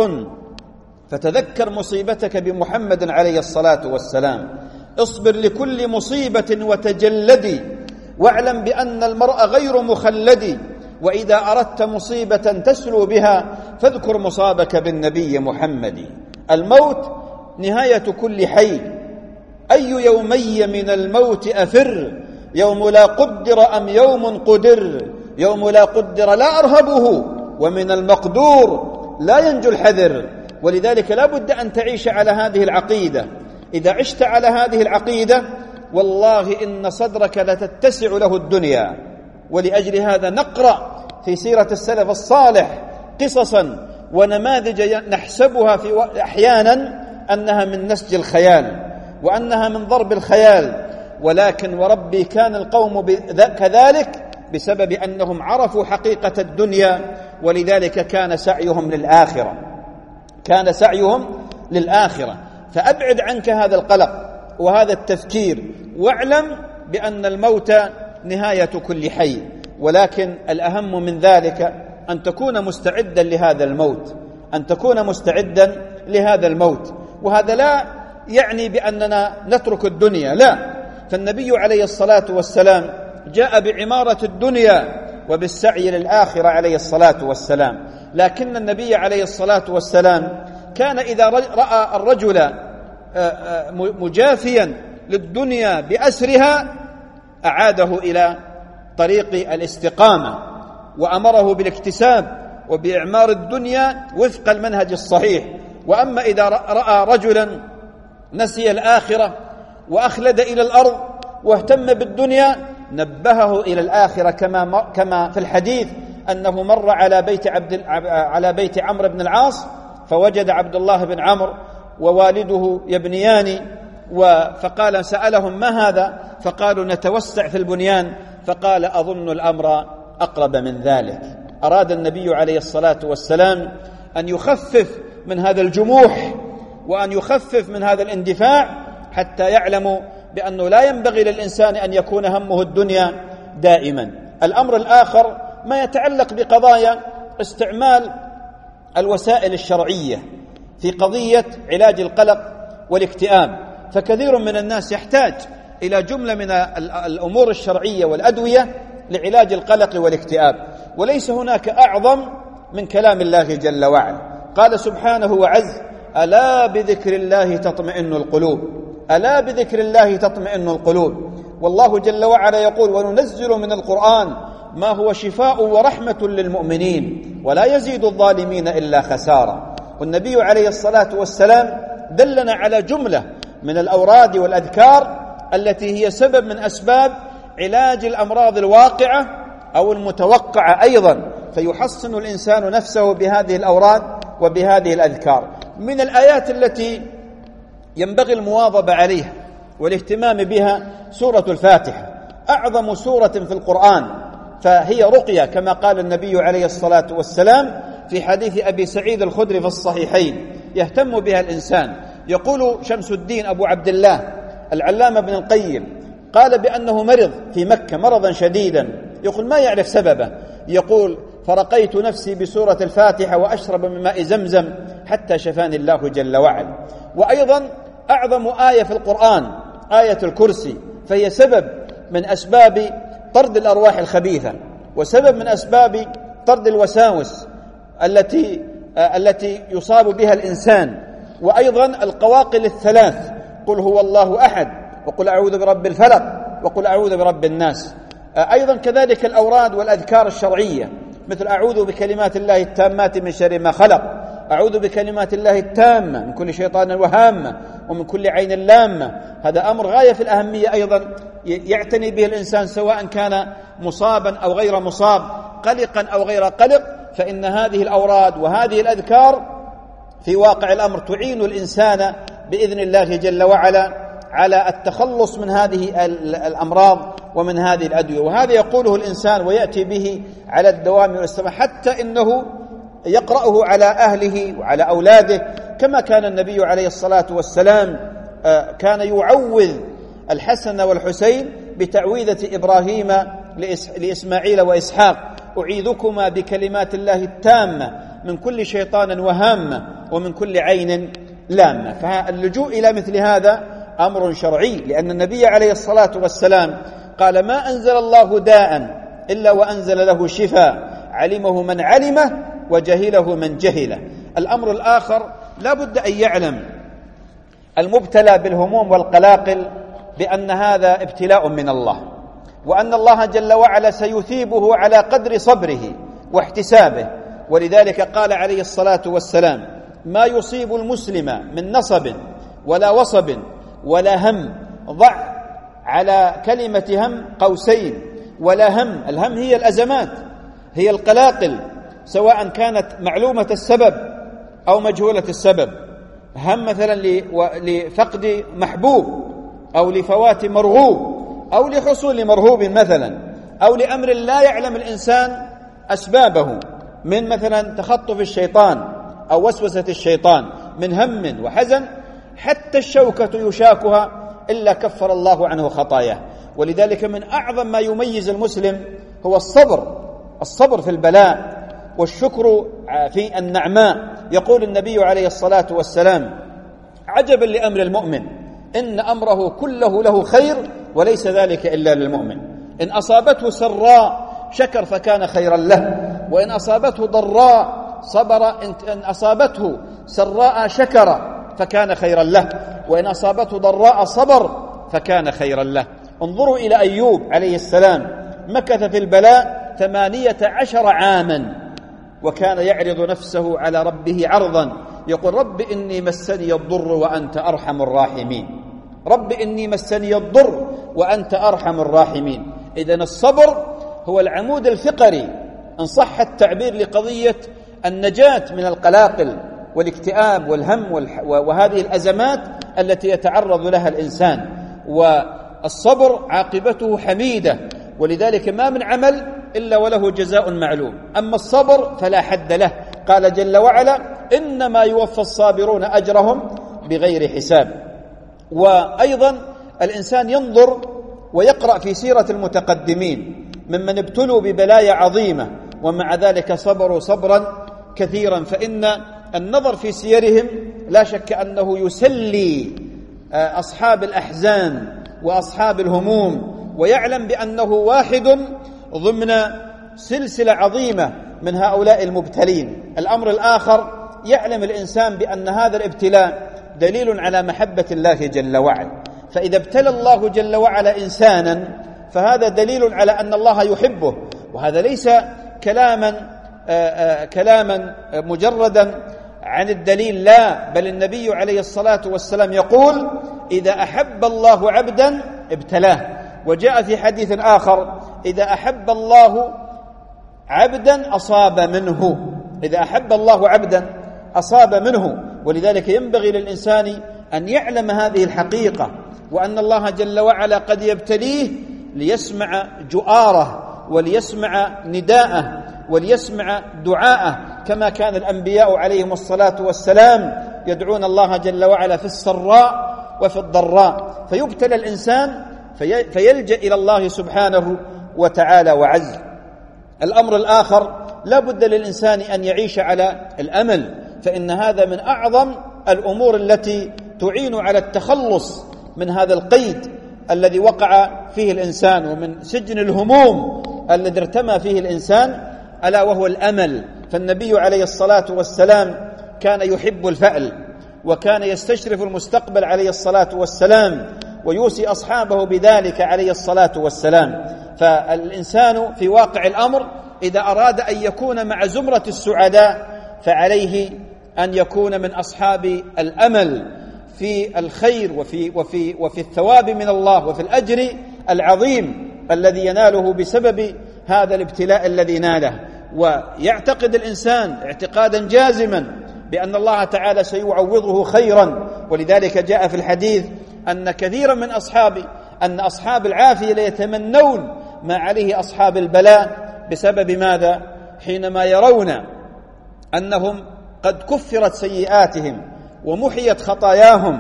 فتذكر مصيبتك بمحمد عليه الصلاة والسلام. اصبر لكل مصيبة وتجلدي، واعلم بأن المرء غير مخلد، وإذا أردت مصيبة تسلو بها فاذكر مصابك بالنبي محمد. الموت نهاية كل حي، أي يومي من الموت أفر، يوم لا قدر أم يوم قدر، يوم لا قدر لا أرهبه، ومن المقدور لا ينجو الحذر. ولذلك لا بد أن تعيش على هذه العقيدة. إذا عشت على هذه العقيدة والله إن صدرك لتتسع له الدنيا. ولأجل هذا نقرأ في سيرة السلف الصالح قصصا ونماذج نحسبها في أحيانا أنها من نسج الخيال وأنها من ضرب الخيال، ولكن وربي كان القوم كذلك بسبب أنهم عرفوا حقيقة الدنيا، ولذلك كان سعيهم للآخرة، كان سعيهم للآخرة. فأبعد عنك هذا القلق وهذا التفكير، واعلم بأن الموت نهاية كل حي. ولكن الأهم من ذلك أن تكون مستعدا لهذا الموت، أن تكون مستعدا لهذا الموت. وهذا لا يعني بأننا نترك الدنيا، لا، فالنبي عليه الصلاة والسلام جاء بعمارة الدنيا وبالسعي للآخرة عليه الصلاة والسلام. لكن النبي عليه الصلاة والسلام كان إذا رأى الرجل مجافيا للدنيا بأسرها أعاده إلى طريق الاستقامة، وأمره بالاكتساب وبإعمار الدنيا وفق المنهج الصحيح. وأما إذا رأى رجلا نسي الآخرة وأخلد إلى الأرض واهتم بالدنيا نبهه إلى الآخرة، كما كما في الحديث أنه مر على بيت عبد على بيت عمرو بن العاص فوجد عبد الله بن عمرو ووالده يبنيان، فقال سألهم ما هذا؟ فقالوا نتوسع في البنيان، فقال أظن الأمر أقرب من ذلك. أراد النبي عليه الصلاة والسلام أن يخفف من هذا الجموح وأن يخفف من هذا الاندفاع حتى يعلموا بأنه لا ينبغي للإنسان أن يكون همه الدنيا دائما. الأمر الآخر ما يتعلق بقضايا استعمال الوسائل الشرعية في قضية علاج القلق والاكتئاب. فكثير من الناس يحتاج إلى جملة من الأمور الشرعية والأدوية لعلاج القلق والاكتئاب، وليس هناك أعظم من كلام الله جل وعلا. قال سبحانه وعز: ألا بذكر الله تطمئن القلوب، ألا بذكر الله تطمئن القلوب. والله جل وعلا يقول: وننزل من القرآن ما هو شفاء ورحمة للمؤمنين ولا يزيد الظالمين إلا خسارا. والنبي عليه الصلاة والسلام دلنا على جملة من الأوراد والأذكار التي هي سبب من أسباب علاج الأمراض الواقعة أو المتوقعة أيضا، فيحصن الإنسان نفسه بهذه الأوراد وبهذه الأذكار. من الآيات التي ينبغي المواظبة عليها والاهتمام بها سورة الفاتحة، أعظم سورة في القرآن، فهي رقية كما قال النبي عليه الصلاة والسلام في حديث أبي سعيد الخدري في الصحيحين، يهتم بها الإنسان. يقول شمس الدين أبو عبد الله العلامة ابن القيم قال بأنه مرض في مكة مرضا شديدا، يقول ما يعرف سببه، يقول: فرقيت نفسي بسورة الفاتحة وأشرب من ماء زمزم حتى شفاني الله جل وعلا. وأيضا أعظم آية في القرآن آية الكرسي، فهي سبب من أسباب طرد الأرواح الخبيثة وسبب من أسباب طرد الوساوس التي التي يصاب بها الإنسان. وأيضا القواقل الثلاث: قل هو الله أحد، وقل أعوذ برب الفلق، وقل أعوذ برب الناس. أيضا كذلك الأوراد والأذكار الشرعية مثل: أعوذ بكلمات الله التامات من شر ما خلق، أعوذ بكلمات الله التامة من كل شيطان وهامة ومن كل عين لامة. هذا أمر غاية في الأهمية أيضا يعتني به الإنسان سواء كان مصابا أو غير مصاب، قلقا أو غير قلق، فإن هذه الأوراد وهذه الأذكار في واقع الأمر تعين الإنسان بإذن الله جل وعلا على التخلص من هذه الأمراض ومن هذه الأدوية. وهذا يقوله الإنسان ويأتي به على الدوام والاستمرار، حتى إنه يقرأه على أهله وعلى أولاده، كما كان النبي عليه الصلاة والسلام كان يعوذ الحسن والحسين بتعويذة إبراهيم لإسماعيل وإسحاق: أعيذكما بكلمات الله التامة من كل شيطان وهامة ومن كل عين لامة. فاللجوء إلى مثل هذا أمر شرعي، لأن النبي عليه الصلاة والسلام قال: ما أنزل الله داء إلا وأنزل له شفاء، علمه من علمه وجهله من جهله. الأمر الآخر: لا بد أن يعلم المبتلى بالهموم والقلاقل بأن هذا ابتلاء من الله، وأن الله جل وعلا سيثيبه على قدر صبره واحتسابه. ولذلك قال عليه الصلاة والسلام: ما يصيب المسلم من نصب ولا وصب ولا هم، ضع على كلمة هم قوسين: ولا هم. الهم هي الأزمات، هي القلاقل، سواء كانت معلومة السبب أو مجهولة السبب. هم مثلا لفقد محبوب، أو لفوات مرغوب، أو لحصول مرهوب مثلا، أو لأمر لا يعلم الإنسان أسبابه، من مثلا تخطف الشيطان أو وسوسة الشيطان، من هم وحزن حتى الشوكة يشاكها إلا كفر الله عنه خطاياه. ولذلك من أعظم ما يميز المسلم هو الصبر، الصبر في البلاء والشكر في النعماء. يقول النبي عليه الصلاة والسلام: عجبا لأمر المؤمن، إن أمره كله له خير وليس ذلك إلا للمؤمن. إن أصابته سراء شكر فكان خيرا له، وإن أصابته ضراء صبر. إن أصابته سراء شكر فكان خيرا له، وإن أصابته ضراء صبر فكان خيرا له. انظروا إلى أيوب عليه السلام، مكث في البلاء ثمانية عشر عاما، وكان يعرض نفسه على ربه عرضا، يقول: رب إني مسني الضر وأنت أرحم الراحمين، رب إني مسني الضر وأنت أرحم الراحمين. إذن الصبر هو العمود الفقري إن صح التعبير لقضية النجاة من القلاقل والاكتئاب والهم وهذه الأزمات التي يتعرض لها الإنسان. والصبر عاقبته حميدة، ولذلك ما من عمل إلا وله جزاء معلوم. أما الصبر فلا حد له، قال جل وعلا: إنما يوفى الصابرون أجرهم بغير حساب. وأيضا الإنسان ينظر ويقرأ في سيرة المتقدمين ممن ابتلوا ببلايا عظيمة ومع ذلك صبروا صبرا كثيرا، فإن النظر في سيرهم لا شك أنه يسلي أصحاب الأحزان وأصحاب الهموم، ويعلم بأنه واحد ضمن سلسلة عظيمة من هؤلاء المبتلين. الأمر الآخر: يعلم الإنسان بأن هذا الابتلاء دليل على محبة الله جل وعلا، فإذا ابتلى الله جل وعلا إنسانا فهذا دليل على أن الله يحبه. وهذا ليس كلاما آآ آآ كلاما مجردا عن الدليل، لا، بل النبي عليه الصلاة والسلام يقول: إذا أحب الله عبدا ابتلاه. وجاء في حديث آخر: إذا أحب الله عبدا أصاب منه، إذا أحب الله عبدا أصاب منه. ولذلك ينبغي للإنسان أن يعلم هذه الحقيقة، وأن الله جل وعلا قد يبتليه ليسمع جؤاره وليسمع نداءه وليسمع دعاءه، كما كان الأنبياء عليهم الصلاة والسلام يدعون الله جل وعلا في السراء وفي الضراء. فيبتلى الإنسان فيلجأ إلى الله سبحانه وتعالى وعز. الأمر الآخر: لا بد للإنسان أن يعيش على الأمل، فإن هذا من أعظم الأمور التي تعين على التخلص من هذا القيد الذي وقع فيه الإنسان، ومن سجن الهموم الذي ارتمى فيه الإنسان، ألا وهو الأمل. فالنبي عليه الصلاة والسلام كان يحب الفأل، وكان يستشرف المستقبل عليه الصلاة والسلام، ويوصي أصحابه بذلك عليه الصلاة والسلام. فالإنسان في واقع الأمر إذا أراد أن يكون مع زمرة السعداء فعليه أن يكون من أصحاب الأمل في الخير وفي, وفي, وفي الثواب من الله وفي الأجر العظيم الذي يناله بسبب هذا الابتلاء الذي ناله. ويعتقد الإنسان اعتقادا جازما بأن الله تعالى سيعوضه خيرا. ولذلك جاء في الحديث أن كثيرا من أصحاب أن أصحاب العافية ليتمنون ما عليه أصحاب البلاء، بسبب ماذا؟ حينما يرون أنهم قد كفرت سيئاتهم ومحيت خطاياهم،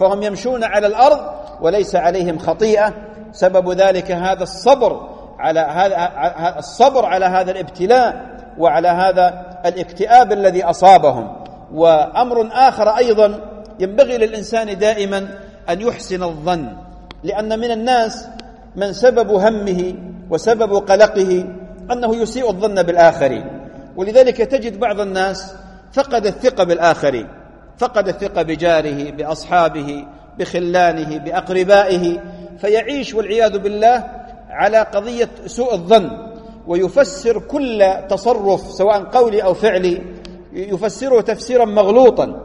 فهم يمشون على الأرض وليس عليهم خطيئة. سبب ذلك هذا الصبر على هذا الصبر على هذا الابتلاء وعلى هذا الاكتئاب الذي أصابهم. وأمر آخر أيضا ينبغي للإنسان دائما أن يحسن الظن، لأن من الناس من سبب همه وسبب قلقه أنه يسيء الظن بالآخرين، ولذلك تجد بعض الناس فقد الثقة بالآخرين، فقد الثقة بجاره، بأصحابه، بخلانه، بأقربائه، فيعيش والعياذ بالله على قضية سوء الظن، ويفسر كل تصرف سواء قولي أو فعلي يفسره تفسيرا مغلوطا،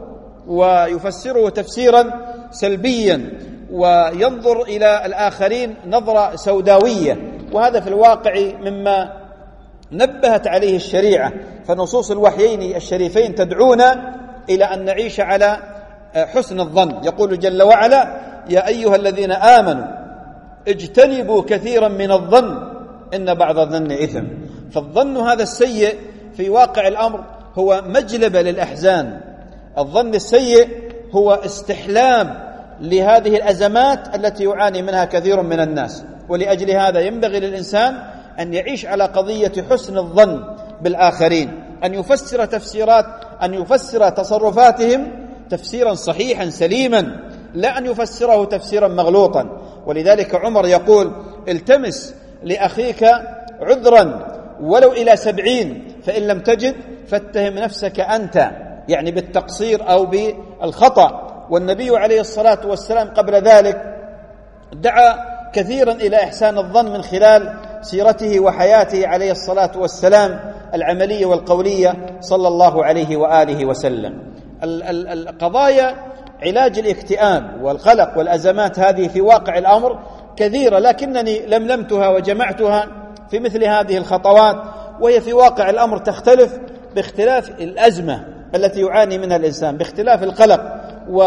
ويفسره تفسيرا سلبيا، وينظر إلى الآخرين نظرة سوداوية. وهذا في الواقع مما نبهت عليه الشريعة، فنصوص الوحيين الشريفين تدعونا إلى أن نعيش على حسن الظن. يقول جل وعلا: يا أيها الذين آمنوا اجتنبوا كثيرا من الظن إن بعض الظن إثم. فالظن هذا السيء في واقع الأمر هو مجلبة للأحزان. الظن السيء هو استحلام لهذه الأزمات التي يعاني منها كثير من الناس. ولأجل هذا ينبغي للإنسان أن يعيش على قضية حسن الظن بالآخرين، أن يفسر تفسيرات أن يفسر تصرفاتهم تفسيرا صحيحا سليما، لا أن يفسره تفسيرا مغلوطا. ولذلك عمر يقول: التمس لأخيك عذرا ولو إلى سبعين، فإن لم تجد فاتهم نفسك أنت، يعني بالتقصير أو بالخطأ. والنبي عليه الصلاة والسلام قبل ذلك دعا كثيرا إلى إحسان الظن من خلال سيرته وحياته عليه الصلاة والسلام العملية والقولية صلى الله عليه وآله وسلم. القضايا علاج الاكتئاب والقلق والأزمات هذه في واقع الأمر كثيرة، لكنني لملمتها وجمعتها في مثل هذه الخطوات، وهي في واقع الأمر تختلف باختلاف الأزمة التي يعاني منها الإنسان، باختلاف القلق.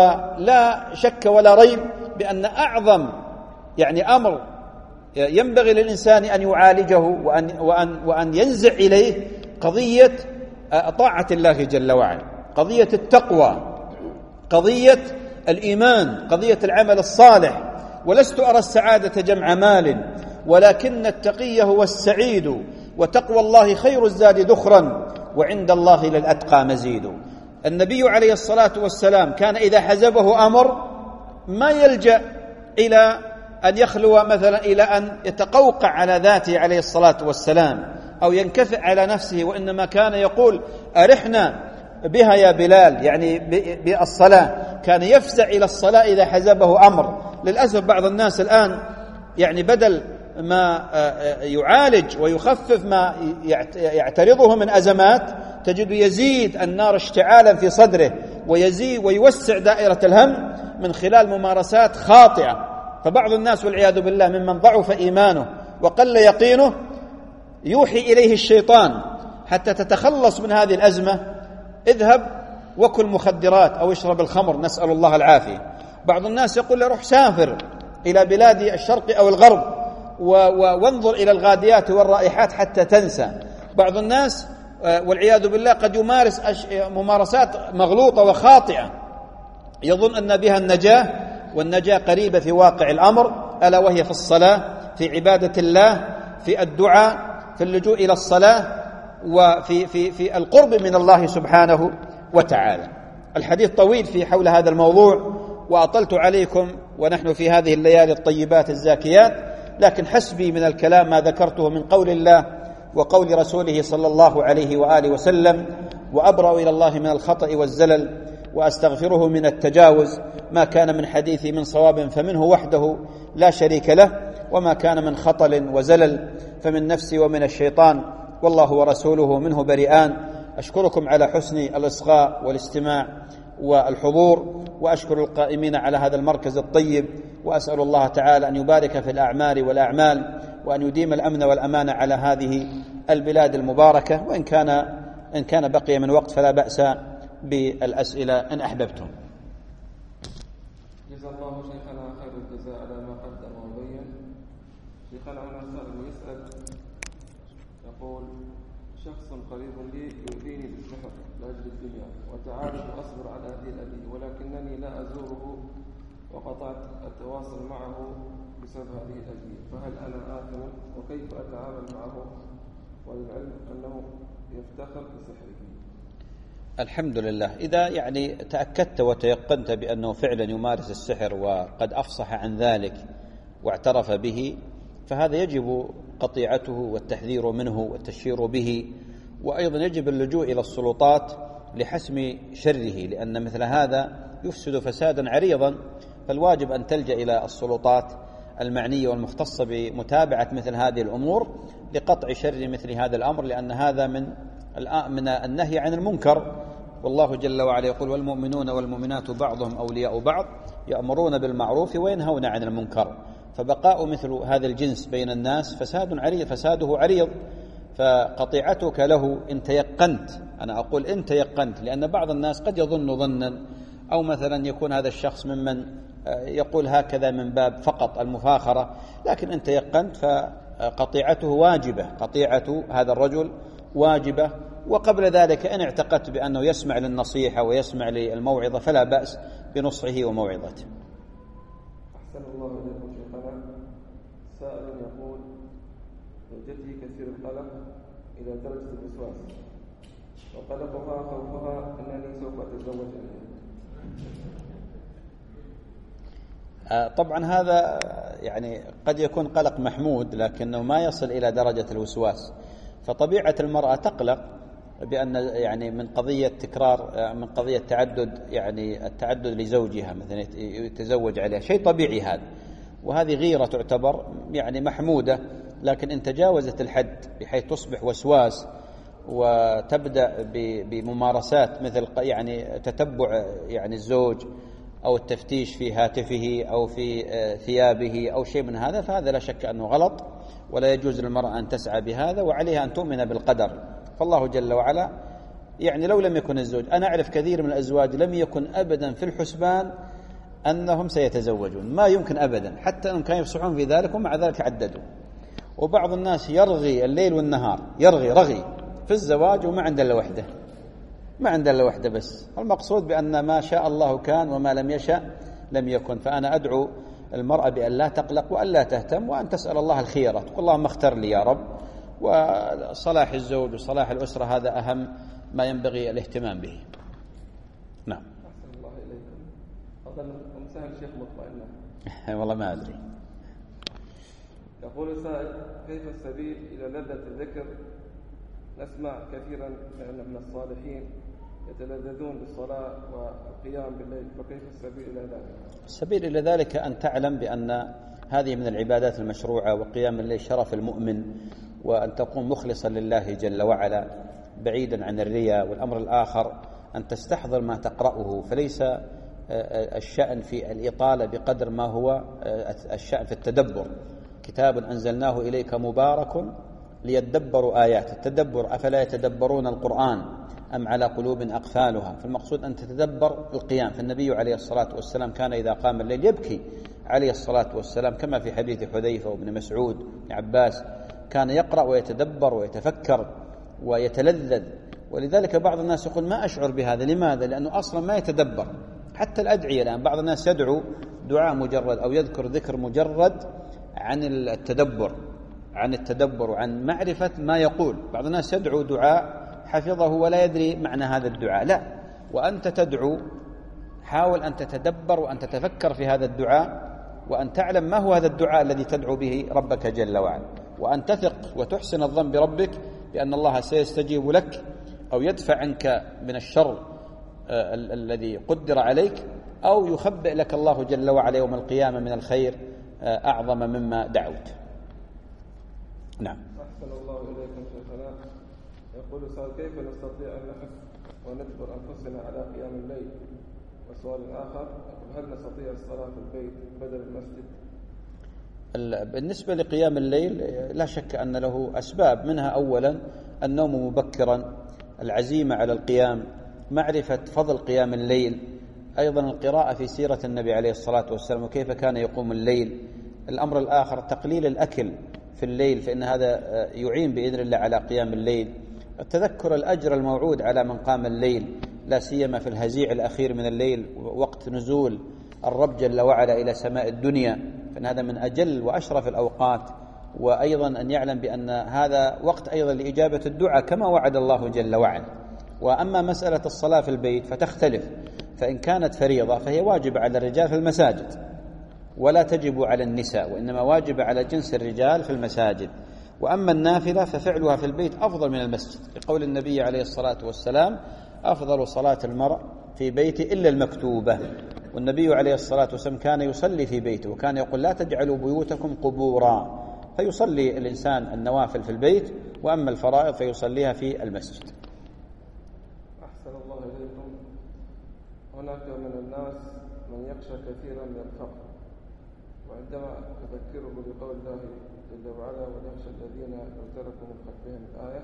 ولا شك ولا ريب بأن أعظم يعني أمر ينبغي للإنسان أن يعالجه وأن, وأن, وأن ينزع إليه قضية طاعة الله جل وعلا، قضية التقوى، قضية الإيمان، قضية العمل الصالح. ولست أرى السعادة جمع مال، ولكن التقي هو السعيد، وتقوى الله خير الزاد ذخرا، وعند الله للأتقى مزيد. النبي عليه الصلاة والسلام كان إذا حزبه أمر ما يلجأ إلى أن يخلو مثلا إلى أن يتقوقع على ذاته عليه الصلاة والسلام أو ينكفئ على نفسه، وإنما كان يقول: أرحنا بها يا بلال، يعني بالصلاة. كان يفزع إلى الصلاة إذا حزبه أمر. للأسف بعض الناس الآن يعني بدل ما يعالج ويخفف ما يعترضه من أزمات، تجد يزيد النار اشتعالا في صدره، ويزيد ويوسع دائرة الهم من خلال ممارسات خاطئة. فبعض الناس والعياذ بالله ممن ضعف إيمانه وقل يقينه يوحي إليه الشيطان حتى تتخلص من هذه الأزمة: اذهب وكل مخدرات أو اشرب الخمر، نسأل الله العافية. بعض الناس يقول: روح سافر إلى بلاد الشرق أو الغرب وانظر إلى الغاديات والرائحات حتى تنسى. بعض الناس والعياذ بالله قد يمارس ممارسات مغلوطة وخاطئة يظن أن بها النجاة، والنجاة قريبة في واقع الأمر، ألا وهي في الصلاة، في عبادة الله، في الدعاء، في اللجوء إلى الصلاة، وفي في في القرب من الله سبحانه وتعالى. الحديث طويل في حول هذا الموضوع وأطلت عليكم ونحن في هذه الليالي الطيبات الزاكيات، لكن حسبي من الكلام ما ذكرته من قول الله وقول رسوله صلى الله عليه وآله وسلم، وأبرأ إلى الله من الخطأ والزلل، وأستغفره من التجاوز. ما كان من حديثي من صواب فمنه وحده لا شريك له، وما كان من خطل وزلل فمن نفسي ومن الشيطان، والله ورسوله منه بريئان. أشكركم على حسن الإصغاء والاستماع والحضور، وأشكر القائمين على هذا المركز الطيب، وأسأل الله تعالى أن يبارك في الأعمال والأعمال، وأن يديم الأمن والأمان على هذه البلاد المباركة. وإن كان إن كان بقي من وقت فلا بأس بالأسئلة إن أحببتم. جزا الله شيخنا خير الجزاء على ما قدم وبين. شيخنا هنا سائل يسأل يقول: شخص قريب لي يؤذيني بالسحر لأجل الدنيا، وتعالج أصبر على هذه الأذية، ولكنني لا أزوره وقطعت التواصل معه بسبب هذه الأذية، فهل أنا آثم وكيف أتعامل معه والعلم أنه يفتخر بسحره؟ الحمد لله، إذا يعني تأكدت وتيقنت بأنه فعلا يمارس السحر وقد أفصح عن ذلك واعترف به، فهذا يجب قطيعته والتحذير منه والتشهير به، وأيضا يجب اللجوء إلى السلطات لحسم شره، لأن مثل هذا يفسد فسادا عريضا، فالواجب أن تلجأ إلى السلطات المعنية والمختصة بمتابعة مثل هذه الأمور لقطع شر مثل هذا الأمر، لأن هذا من من النهي عن المنكر، والله جل وعلا يقول والمؤمنون والمؤمنات بعضهم أولياء بعض يأمرون بالمعروف وينهون عن المنكر، فبقاء مثل هذا الجنس بين الناس فساد عريض فساده عريض، فقطيعتك له إن تيقنت، أنا أقول إن تيقنت، لأن بعض الناس قد يظن ظنا، أو مثلا يكون هذا الشخص ممن يقول هكذا من باب فقط المفاخرة، لكن إن تيقنت فقطيعته واجبة، قطيعة هذا الرجل واجبة، وقبل ذلك إن اعتقدت بأنه يسمع للنصيحة ويسمع للموعظة فلا بأس بنصحه وموعظته. أحسن الله إليكم شيخنا. سائل يقول زوجتي كثير القلق إلى درجة الوسواس، وقلقها خوفها أنني سوف أتزوج عليها. طبعا هذا يعني قد يكون قلق محمود، لكنه ما يصل إلى درجة الوسواس، فطبيعة المرأة تقلق بأن يعني من قضية تكرار، من قضية تعدد، يعني التعدد لزوجها مثلا يتزوج عليها، شيء طبيعي هذا، وهذه غيرة تعتبر يعني محمودة، لكن إن تجاوزت الحد بحيث تصبح وسواس وتبدأ بممارسات مثل يعني تتبع يعني الزوج أو التفتيش في هاتفه أو في ثيابه أو شيء من هذا، فهذا لا شك أنه غلط، ولا يجوز للمرأة أن تسعى بهذا، وعليها أن تؤمن بالقدر. فالله جل وعلا يعني لو لم يكن الزوج، أنا أعرف كثير من الأزواج لم يكن أبدا في الحسبان أنهم سيتزوجون، ما يمكن أبدا، حتى أنهم كانوا يفصحون في ذلك ومع ذلك عددوا. وبعض الناس يرغي الليل والنهار، يرغي رغي في الزواج وما عنده إلا وحده، ما عنده إلا وحده بس. المقصود بأن ما شاء الله كان وما لم يشأ لم يكن. فأنا أدعو المرأة بأن لا تقلق وأن لا تهتم، وأن تسأل الله الخيرة، تقول اللهم اختر لي يا رب، وصلاح الزوج وصلاح الأسرة هذا أهم ما ينبغي الاهتمام به. نعم. أحسن الله إليكم. أظن أمسها الشيخ مطمئنة. والله ما أدري. يقول سائل كيف السبيل إلى لذة الذكر؟ نسمع كثيرا من الصالحين يتلذذون بالصلاة والقيام بالليل، فكيف السبيل إلى ذلك؟ السبيل إلى ذلك أن تعلم بأن هذه من العبادات المشروعة، وقيام الليل شرف المؤمن، وأن تقوم مخلصا لله جل وعلا بعيدا عن الرياء. والأمر الآخر أن تستحضر ما تقرأه، فليس الشأن في الإطالة بقدر ما هو الشأن في التدبر. كتاب أنزلناه إليك مبارك ليتدبروا آيات، التدبر أفلا يتدبرون القرآن أم على قلوب أقفالها؟ فالمقصود أن تتدبر القيام. فالنبي عليه الصلاة والسلام كان إذا قام الليل يبكي عليه الصلاة والسلام، كما في حديث حذيفة وابن مسعود وابن عباس، كان يقرأ ويتدبر ويتفكر ويتلذذ. ولذلك بعض الناس يقول ما أشعر بهذا، لماذا؟ لأنه أصلا ما يتدبر. حتى الأدعية الآن بعض الناس يدعو دعاء مجرد أو يذكر ذكر مجرد عن التدبر عن التدبر وعن معرفة ما يقول. بعض الناس يدعو دعاء حفظه ولا يدري معنى هذا الدعاء. لا، وأنت تدعو حاول أن تتدبر وأن تتفكر في هذا الدعاء، وأن تعلم ما هو هذا الدعاء الذي تدعو به ربك جل وعلا، وأن تثق وتحسن الظن بربك بأن الله سيستجيب لك أو يدفع عنك من الشر ال- الذي قدر عليك، أو يخبئ لك الله جل وعلا يوم القيامة من الخير أعظم مما دعوت. نعم. أحسن الله إليكم شيخنا. يقول سؤال كيف نستطيع أن نحث ونجبر أنفسنا على قيام الليل؟ وسؤال آخر هل نستطيع الصلاة في البيت بدل المسجد؟ بالنسبة لقيام الليل لا شك أن له أسباب، منها أولا النوم مبكرا، العزيمة على القيام، معرفة فضل قيام الليل، أيضا القراءة في سيرة النبي عليه الصلاة والسلام وكيف كان يقوم الليل. الأمر الآخر تقليل الأكل في الليل، فإن هذا يعين بإذن الله على قيام الليل. التذكر الأجر الموعود على من قام الليل، لا سيما في الهزيع الأخير من الليل، وقت نزول الرب جل وعلا إلى سماء الدنيا، فإن هذا من أجل وأشرف الأوقات. وأيضا أن يعلم بأن هذا وقت أيضا لإجابة الدعاء كما وعد الله جل وعلا. وأما مسألة الصلاة في البيت فتختلف، فإن كانت فريضة فهي واجبة على الرجال في المساجد ولا تجب على النساء، وإنما واجب على جنس الرجال في المساجد. وأما النافلة ففعلها في البيت أفضل من المسجد، لقول النبي عليه الصلاة والسلام: أفضل صلاة المرء في بيته إلا المكتوبة. والنبي عليه الصلاة والسلام كان يصلي في بيته، وكان يقول: لا تجعلوا بيوتكم قبورا. فيصلي الإنسان النوافل في البيت، وأما الفرائض فيصليها في المسجد. أحسن الله إليكم. هناك من الناس من يخشى كثيرا من الفقر، وعندما تذكره بقول الله جل وعلا: وليخشى الذين لو تركوا من خلفهم الآية،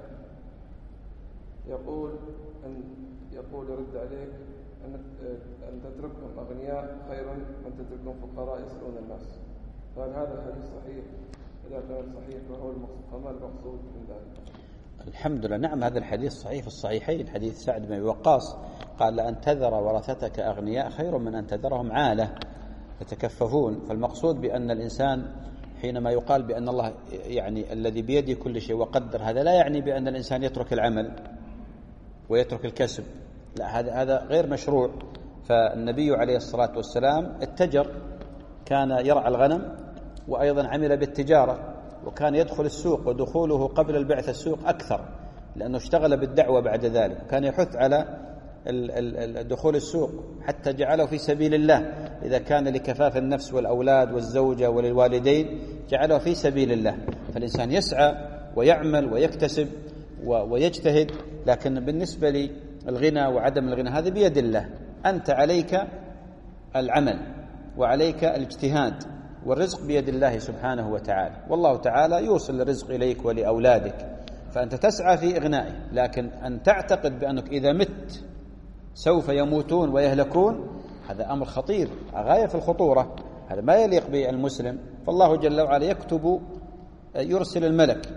يقول أن يقول يرد عليك أن أن تتركهم أغنياء خير من تتركهم فقراء يسألون الناس. فهل هذا الحديث صحيح؟ إذا كان صحيح فهو فما المقصود من ذلك؟ الحمد لله، نعم، هذا الحديث صحيح في الصحيحين، حديث سعد بن وقاص قال: لأن تذر ورثتك أغنياء خير من أن تذرهم عالة يتكففون. فالمقصود بأن الإنسان حينما يقال بأن الله يعني الذي بيده كل شيء وقدر، هذا لا يعني بأن الإنسان يترك العمل ويترك الكسب، لا، هذا هذا غير مشروع. فالنبي عليه الصلاة والسلام اتجر، كان يرعى الغنم وأيضا عمل بالتجارة، وكان يدخل السوق، ودخوله قبل البعث السوق أكثر لأنه اشتغل بالدعوة بعد ذلك، وكان يحث على دخول السوق حتى جعله في سبيل الله. إذا كان لكفاف النفس والأولاد والزوجة وللوالدين جعله في سبيل الله. فالإنسان يسعى ويعمل ويكتسب ويجتهد، لكن بالنسبة للغنى وعدم الغنى هذا بيد الله. أنت عليك العمل وعليك الاجتهاد، والرزق بيد الله سبحانه وتعالى، والله تعالى يوصل الرزق إليك ولأولادك، فأنت تسعى في إغنائه. لكن أن تعتقد بأنك إذا مت سوف يموتون ويهلكون، هذا أمر خطير غاية في الخطورة، هذا ما يليق بالمسلم. فالله جل وعلا يكتب، يرسل الملك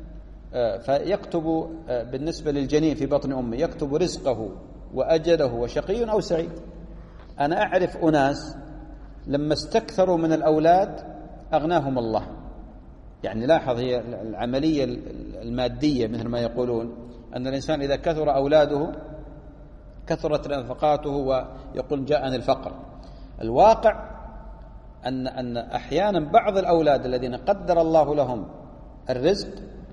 فيكتب بالنسبة للجنين في بطن أمه، يكتب رزقه وأجله وشقي أو سعيد. أنا أعرف أناس لما استكثروا من الأولاد أغناهم الله. يعني لاحظ، هي العملية المادية مثل ما يقولون، أن الإنسان إذا كثر أولاده كثرت نفقاته ويقول جاءني الفقر. الواقع أن أن أحيانا بعض الأولاد الذين قدر الله لهم الرزق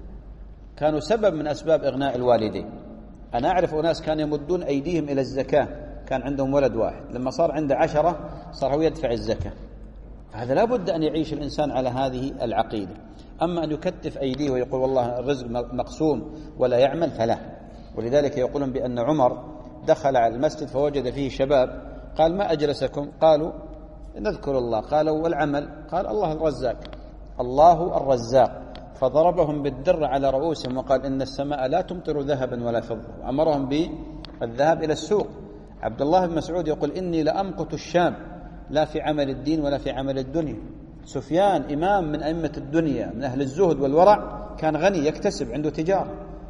كانوا سبب من أسباب إغناء الوالدين. أنا أعرف أناس كانوا يمدون أيديهم إلى الزكاة، كان عندهم ولد واحد، لما صار عنده عشرة صار هو يدفع الزكاة. هذا لا بد أن يعيش الإنسان على هذه العقيدة. أما أن يكتف أيديه ويقول والله الرزق مقسوم ولا يعمل، فلا. ولذلك يقولون بأن عمر دخل على المسجد فوجد فيه شباب، قال: ما أجلسكم؟ قالوا: نذكر الله. قالوا: والعمل؟ قال: الله الرزاق، الله الرزاق. فضربهم بالدر على رؤوسهم وقال: إن السماء لا تمطر ذهبا ولا فضة، وأمرهم بالذهاب إلى السوق. عبد الله بن مسعود يقول: إني لأمقت الشام لا في عمل الدين ولا في عمل الدنيا. سفيان إمام من أئمة الدنيا، من أهل الزهد والورع، كان غني يكتسب، عنده تجارة.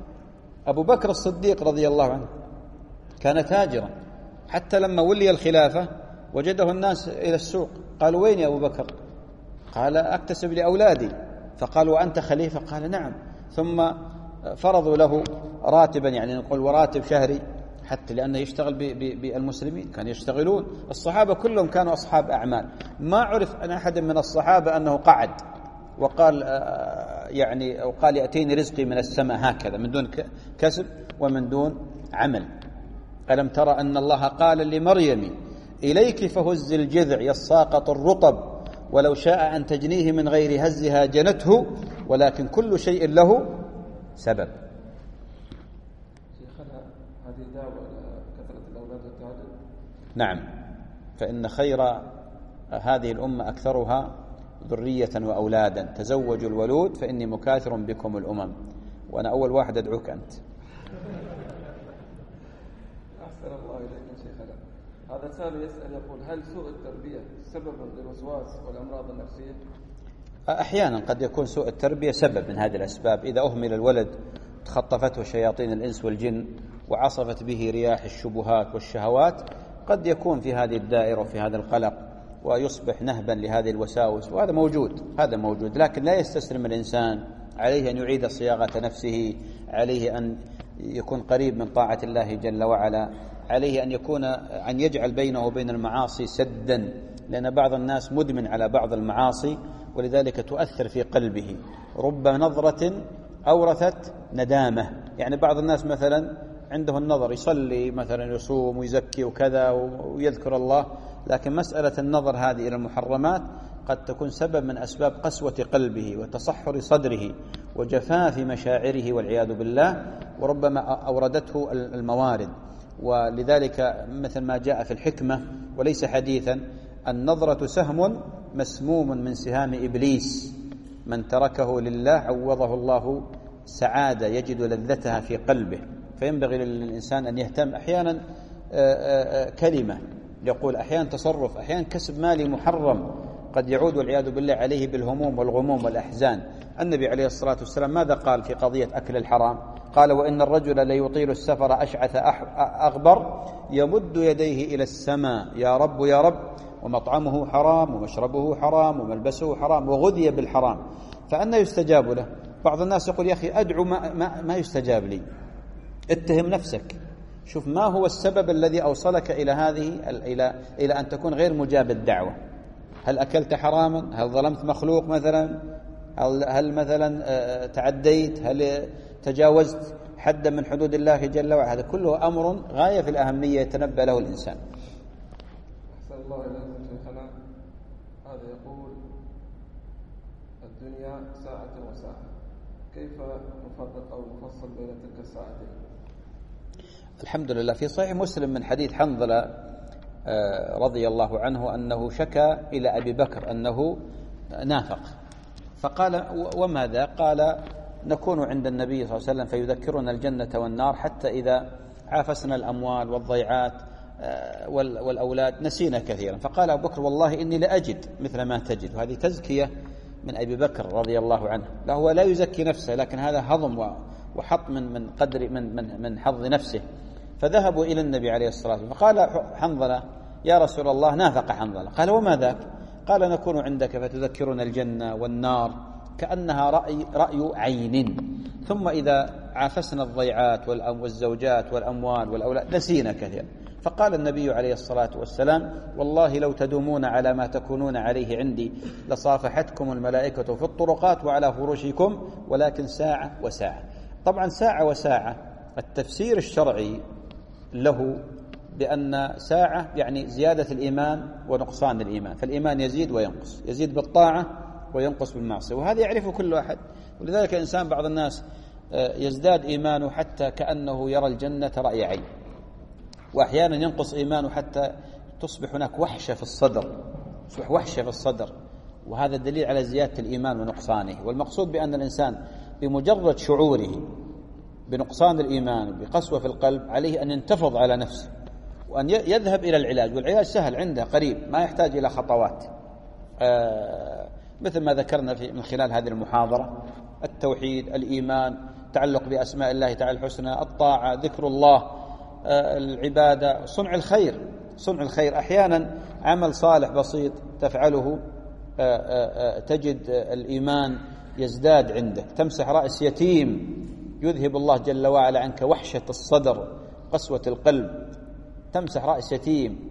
أبو بكر الصديق رضي الله عنه كان تاجرا، حتى لما ولي الخلافة وجده الناس إلى السوق، قالوا: وين يا أبو بكر؟ قال: أكتسب لأولادي. فقالوا: وأنت خليفة؟ قال: نعم. ثم فرضوا له راتبا، يعني نقول وراتب شهري، حتى لأنه يشتغل بالمسلمين، كانوا يشتغلون. الصحابة كلهم كانوا أصحاب أعمال، ما عرف أن أحد من الصحابة أنه قعد وقال يعني أو قال يأتيني رزقي من السماء هكذا من دون كسب ومن دون عمل. ألم ترى أن الله قال لمريم: إليك فهز الجذع يساقط الرطب ولو شاء أن تجنيه من غير هزها جنته ولكن كل شيء له سبب. شيخنا، هذه دعوة كثرة الأولاد والتعدد؟ نعم، فإن خير هذه الأمة أكثرها ذرية وأولادا. تزوجوا الولود فإني مكاثر بكم الأمم، وأنا أول واحد أدعوك أنت. أحسن الله إليك شيخنا. هذا سامي يسأل يقول: هل سوء التربية سبب للوسواس والأمراض النفسية؟ أحيانا قد يكون سوء التربية سبب من هذه الأسباب. إذا أهمل الولد تخطفته شياطين الإنس والجن وعصفت به رياح الشبهات والشهوات، قد يكون في هذه الدائرة وفي هذا القلق. ويصبح نهبا لهذه الوساوس، وهذا موجود هذا موجود لكن لا يستسلم الإنسان، عليه أن يعيد صياغة نفسه، عليه أن يكون قريب من طاعة الله جل وعلا، عليه أن يكون أن يجعل بينه وبين المعاصي سدا، لأن بعض الناس مدمن على بعض المعاصي ولذلك تؤثر في قلبه. رب نظرة أورثت ندامة، يعني بعض الناس مثلا عنده النظر يصلي مثلا يصوم ويزكي وكذا ويذكر الله، لكن مسألة النظر هذه إلى المحرمات قد تكون سبب من أسباب قسوة قلبه وتصحر صدره وجفاف مشاعره والعياذ بالله، وربما أوردته الموارد. ولذلك مثل ما جاء في الحكمة وليس حديثا: النظرة سهم مسموم من سهام إبليس، من تركه لله عوضه الله سعادة يجد لذتها في قلبه. فينبغي للإنسان أن يهتم. أحيانا كلمة يقول، أحيانا تصرف، أحيانا كسب مالي محرم قد يعود والعياذ بالله عليه بالهموم والغموم والأحزان. النبي عليه الصلاة والسلام ماذا قال في قضية أكل الحرام؟ قال: وإن الرجل ليطيل السفر أشعث أغبر يمد يديه إلى السماء يا رب يا رب، ومطعمه حرام ومشربه حرام وملبسه حرام وغذي بالحرام، فأنا يستجاب له؟ بعض الناس يقول: يا أخي أدعو ما, ما, ما يستجاب لي. اتهم نفسك، شوف ما هو السبب الذي أوصلك إلى هذه إلى إلى أن تكون غير مجاب الدعوة. هل أكلت حراما؟ هل ظلمت مخلوق مثلا؟ هل, هل مثلا تعديت؟ هل تجاوزت حدا من حدود الله جل وعلا؟ هذا كله أمر غاية في الأهمية يتنبأ له الإنسان. أحسن الله إليكم شيخنا. هذا يقول: الدنيا ساعة وساعة، كيف نفرق أو نفصل بين تلك الساعتين؟ الحمد لله، في صحيح مسلم من حديث حنظلة رضي الله عنه أنه شكى إلى أبي بكر أنه نافق، فقال: وماذا؟ قال: نكون عند النبي صلى الله عليه وسلم فيذكرنا الجنة والنار حتى إذا عافسنا الأموال والضيعات والأولاد نسينا كثيرا. فقال أبو بكر: والله إني لأجد مثل ما تجد. وهذه تزكية من أبي بكر رضي الله عنه، لا هو لا يزكي نفسه، لكن هذا هضم وحط من من قدر من من من حظ نفسه. فذهبوا إلى النبي عليه الصلاة والسلام، فقال حنظلة: يا رسول الله نافق حنظلة. قال: وما ذاك؟ قال: نكون عندك فتذكرنا الجنة والنار كأنها رأي, رأي عين، ثم إذا عافسنا الضيعات والزوجات والأموال والأولاد نسينا كثيرا. فقال النبي عليه الصلاة والسلام: والله لو تدومون على ما تكونون عليه عندي لصافحتكم الملائكة في الطرقات وعلى فرشكم، ولكن ساعة وساعة. طبعا ساعة وساعة التفسير الشرعي له بأن ساعة يعني زيادة الإيمان ونقصان الإيمان، فالإيمان يزيد وينقص، يزيد بالطاعة وينقص بالمعصية، وهذا يعرفه كل أحد. ولذلك الإنسان بعض الناس يزداد إيمانه حتى كأنه يرى الجنة رأي عين، وأحيانا ينقص إيمانه حتى تصبح هناك وحشة في الصدر، تصبح وحشة في الصدر، وهذا دليل على زيادة الإيمان ونقصانه. والمقصود بأن الإنسان بمجرد شعوره بنقصان الإيمان وبقسوة في القلب عليه أن ينتفض على نفسه وأن يذهب إلى العلاج، والعلاج سهل عنده قريب، ما يحتاج إلى خطوات. آه مثل ما ذكرنا في من خلال هذه المحاضرة: التوحيد، الإيمان، تعلق بأسماء الله تعالى الحسنى، الطاعة، ذكر الله، آه العبادة، صنع الخير. صنع الخير أحيانا عمل صالح بسيط تفعله آه آه تجد الإيمان يزداد عندك. تمسح رأس يتيم يذهب الله جل وعلا عنك وحشة الصدر، قسوة القلب. تمسح رأس يتيم،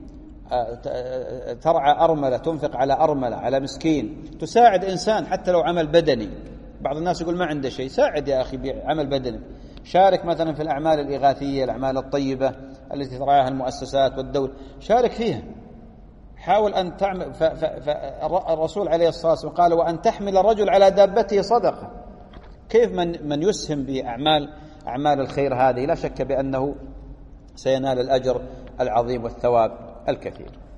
ترعى أرملة، تنفق على أرملة، على مسكين، تساعد إنسان حتى لو عمل بدني. بعض الناس يقول ما عنده شيء، ساعد يا أخي بعمل بدني. شارك مثلا في الأعمال الإغاثية، الأعمال الطيبة التي ترعاها المؤسسات والدولة، شارك فيها. حاول أن تعمل. فالرسول عليه الصلاة والسلام قال: وأن تحمل الرجل على دابته صدقة. كيف من من يسهم بأعمال أعمال الخير هذه لا شك بأنه سينال الأجر العظيم والثواب الكثير.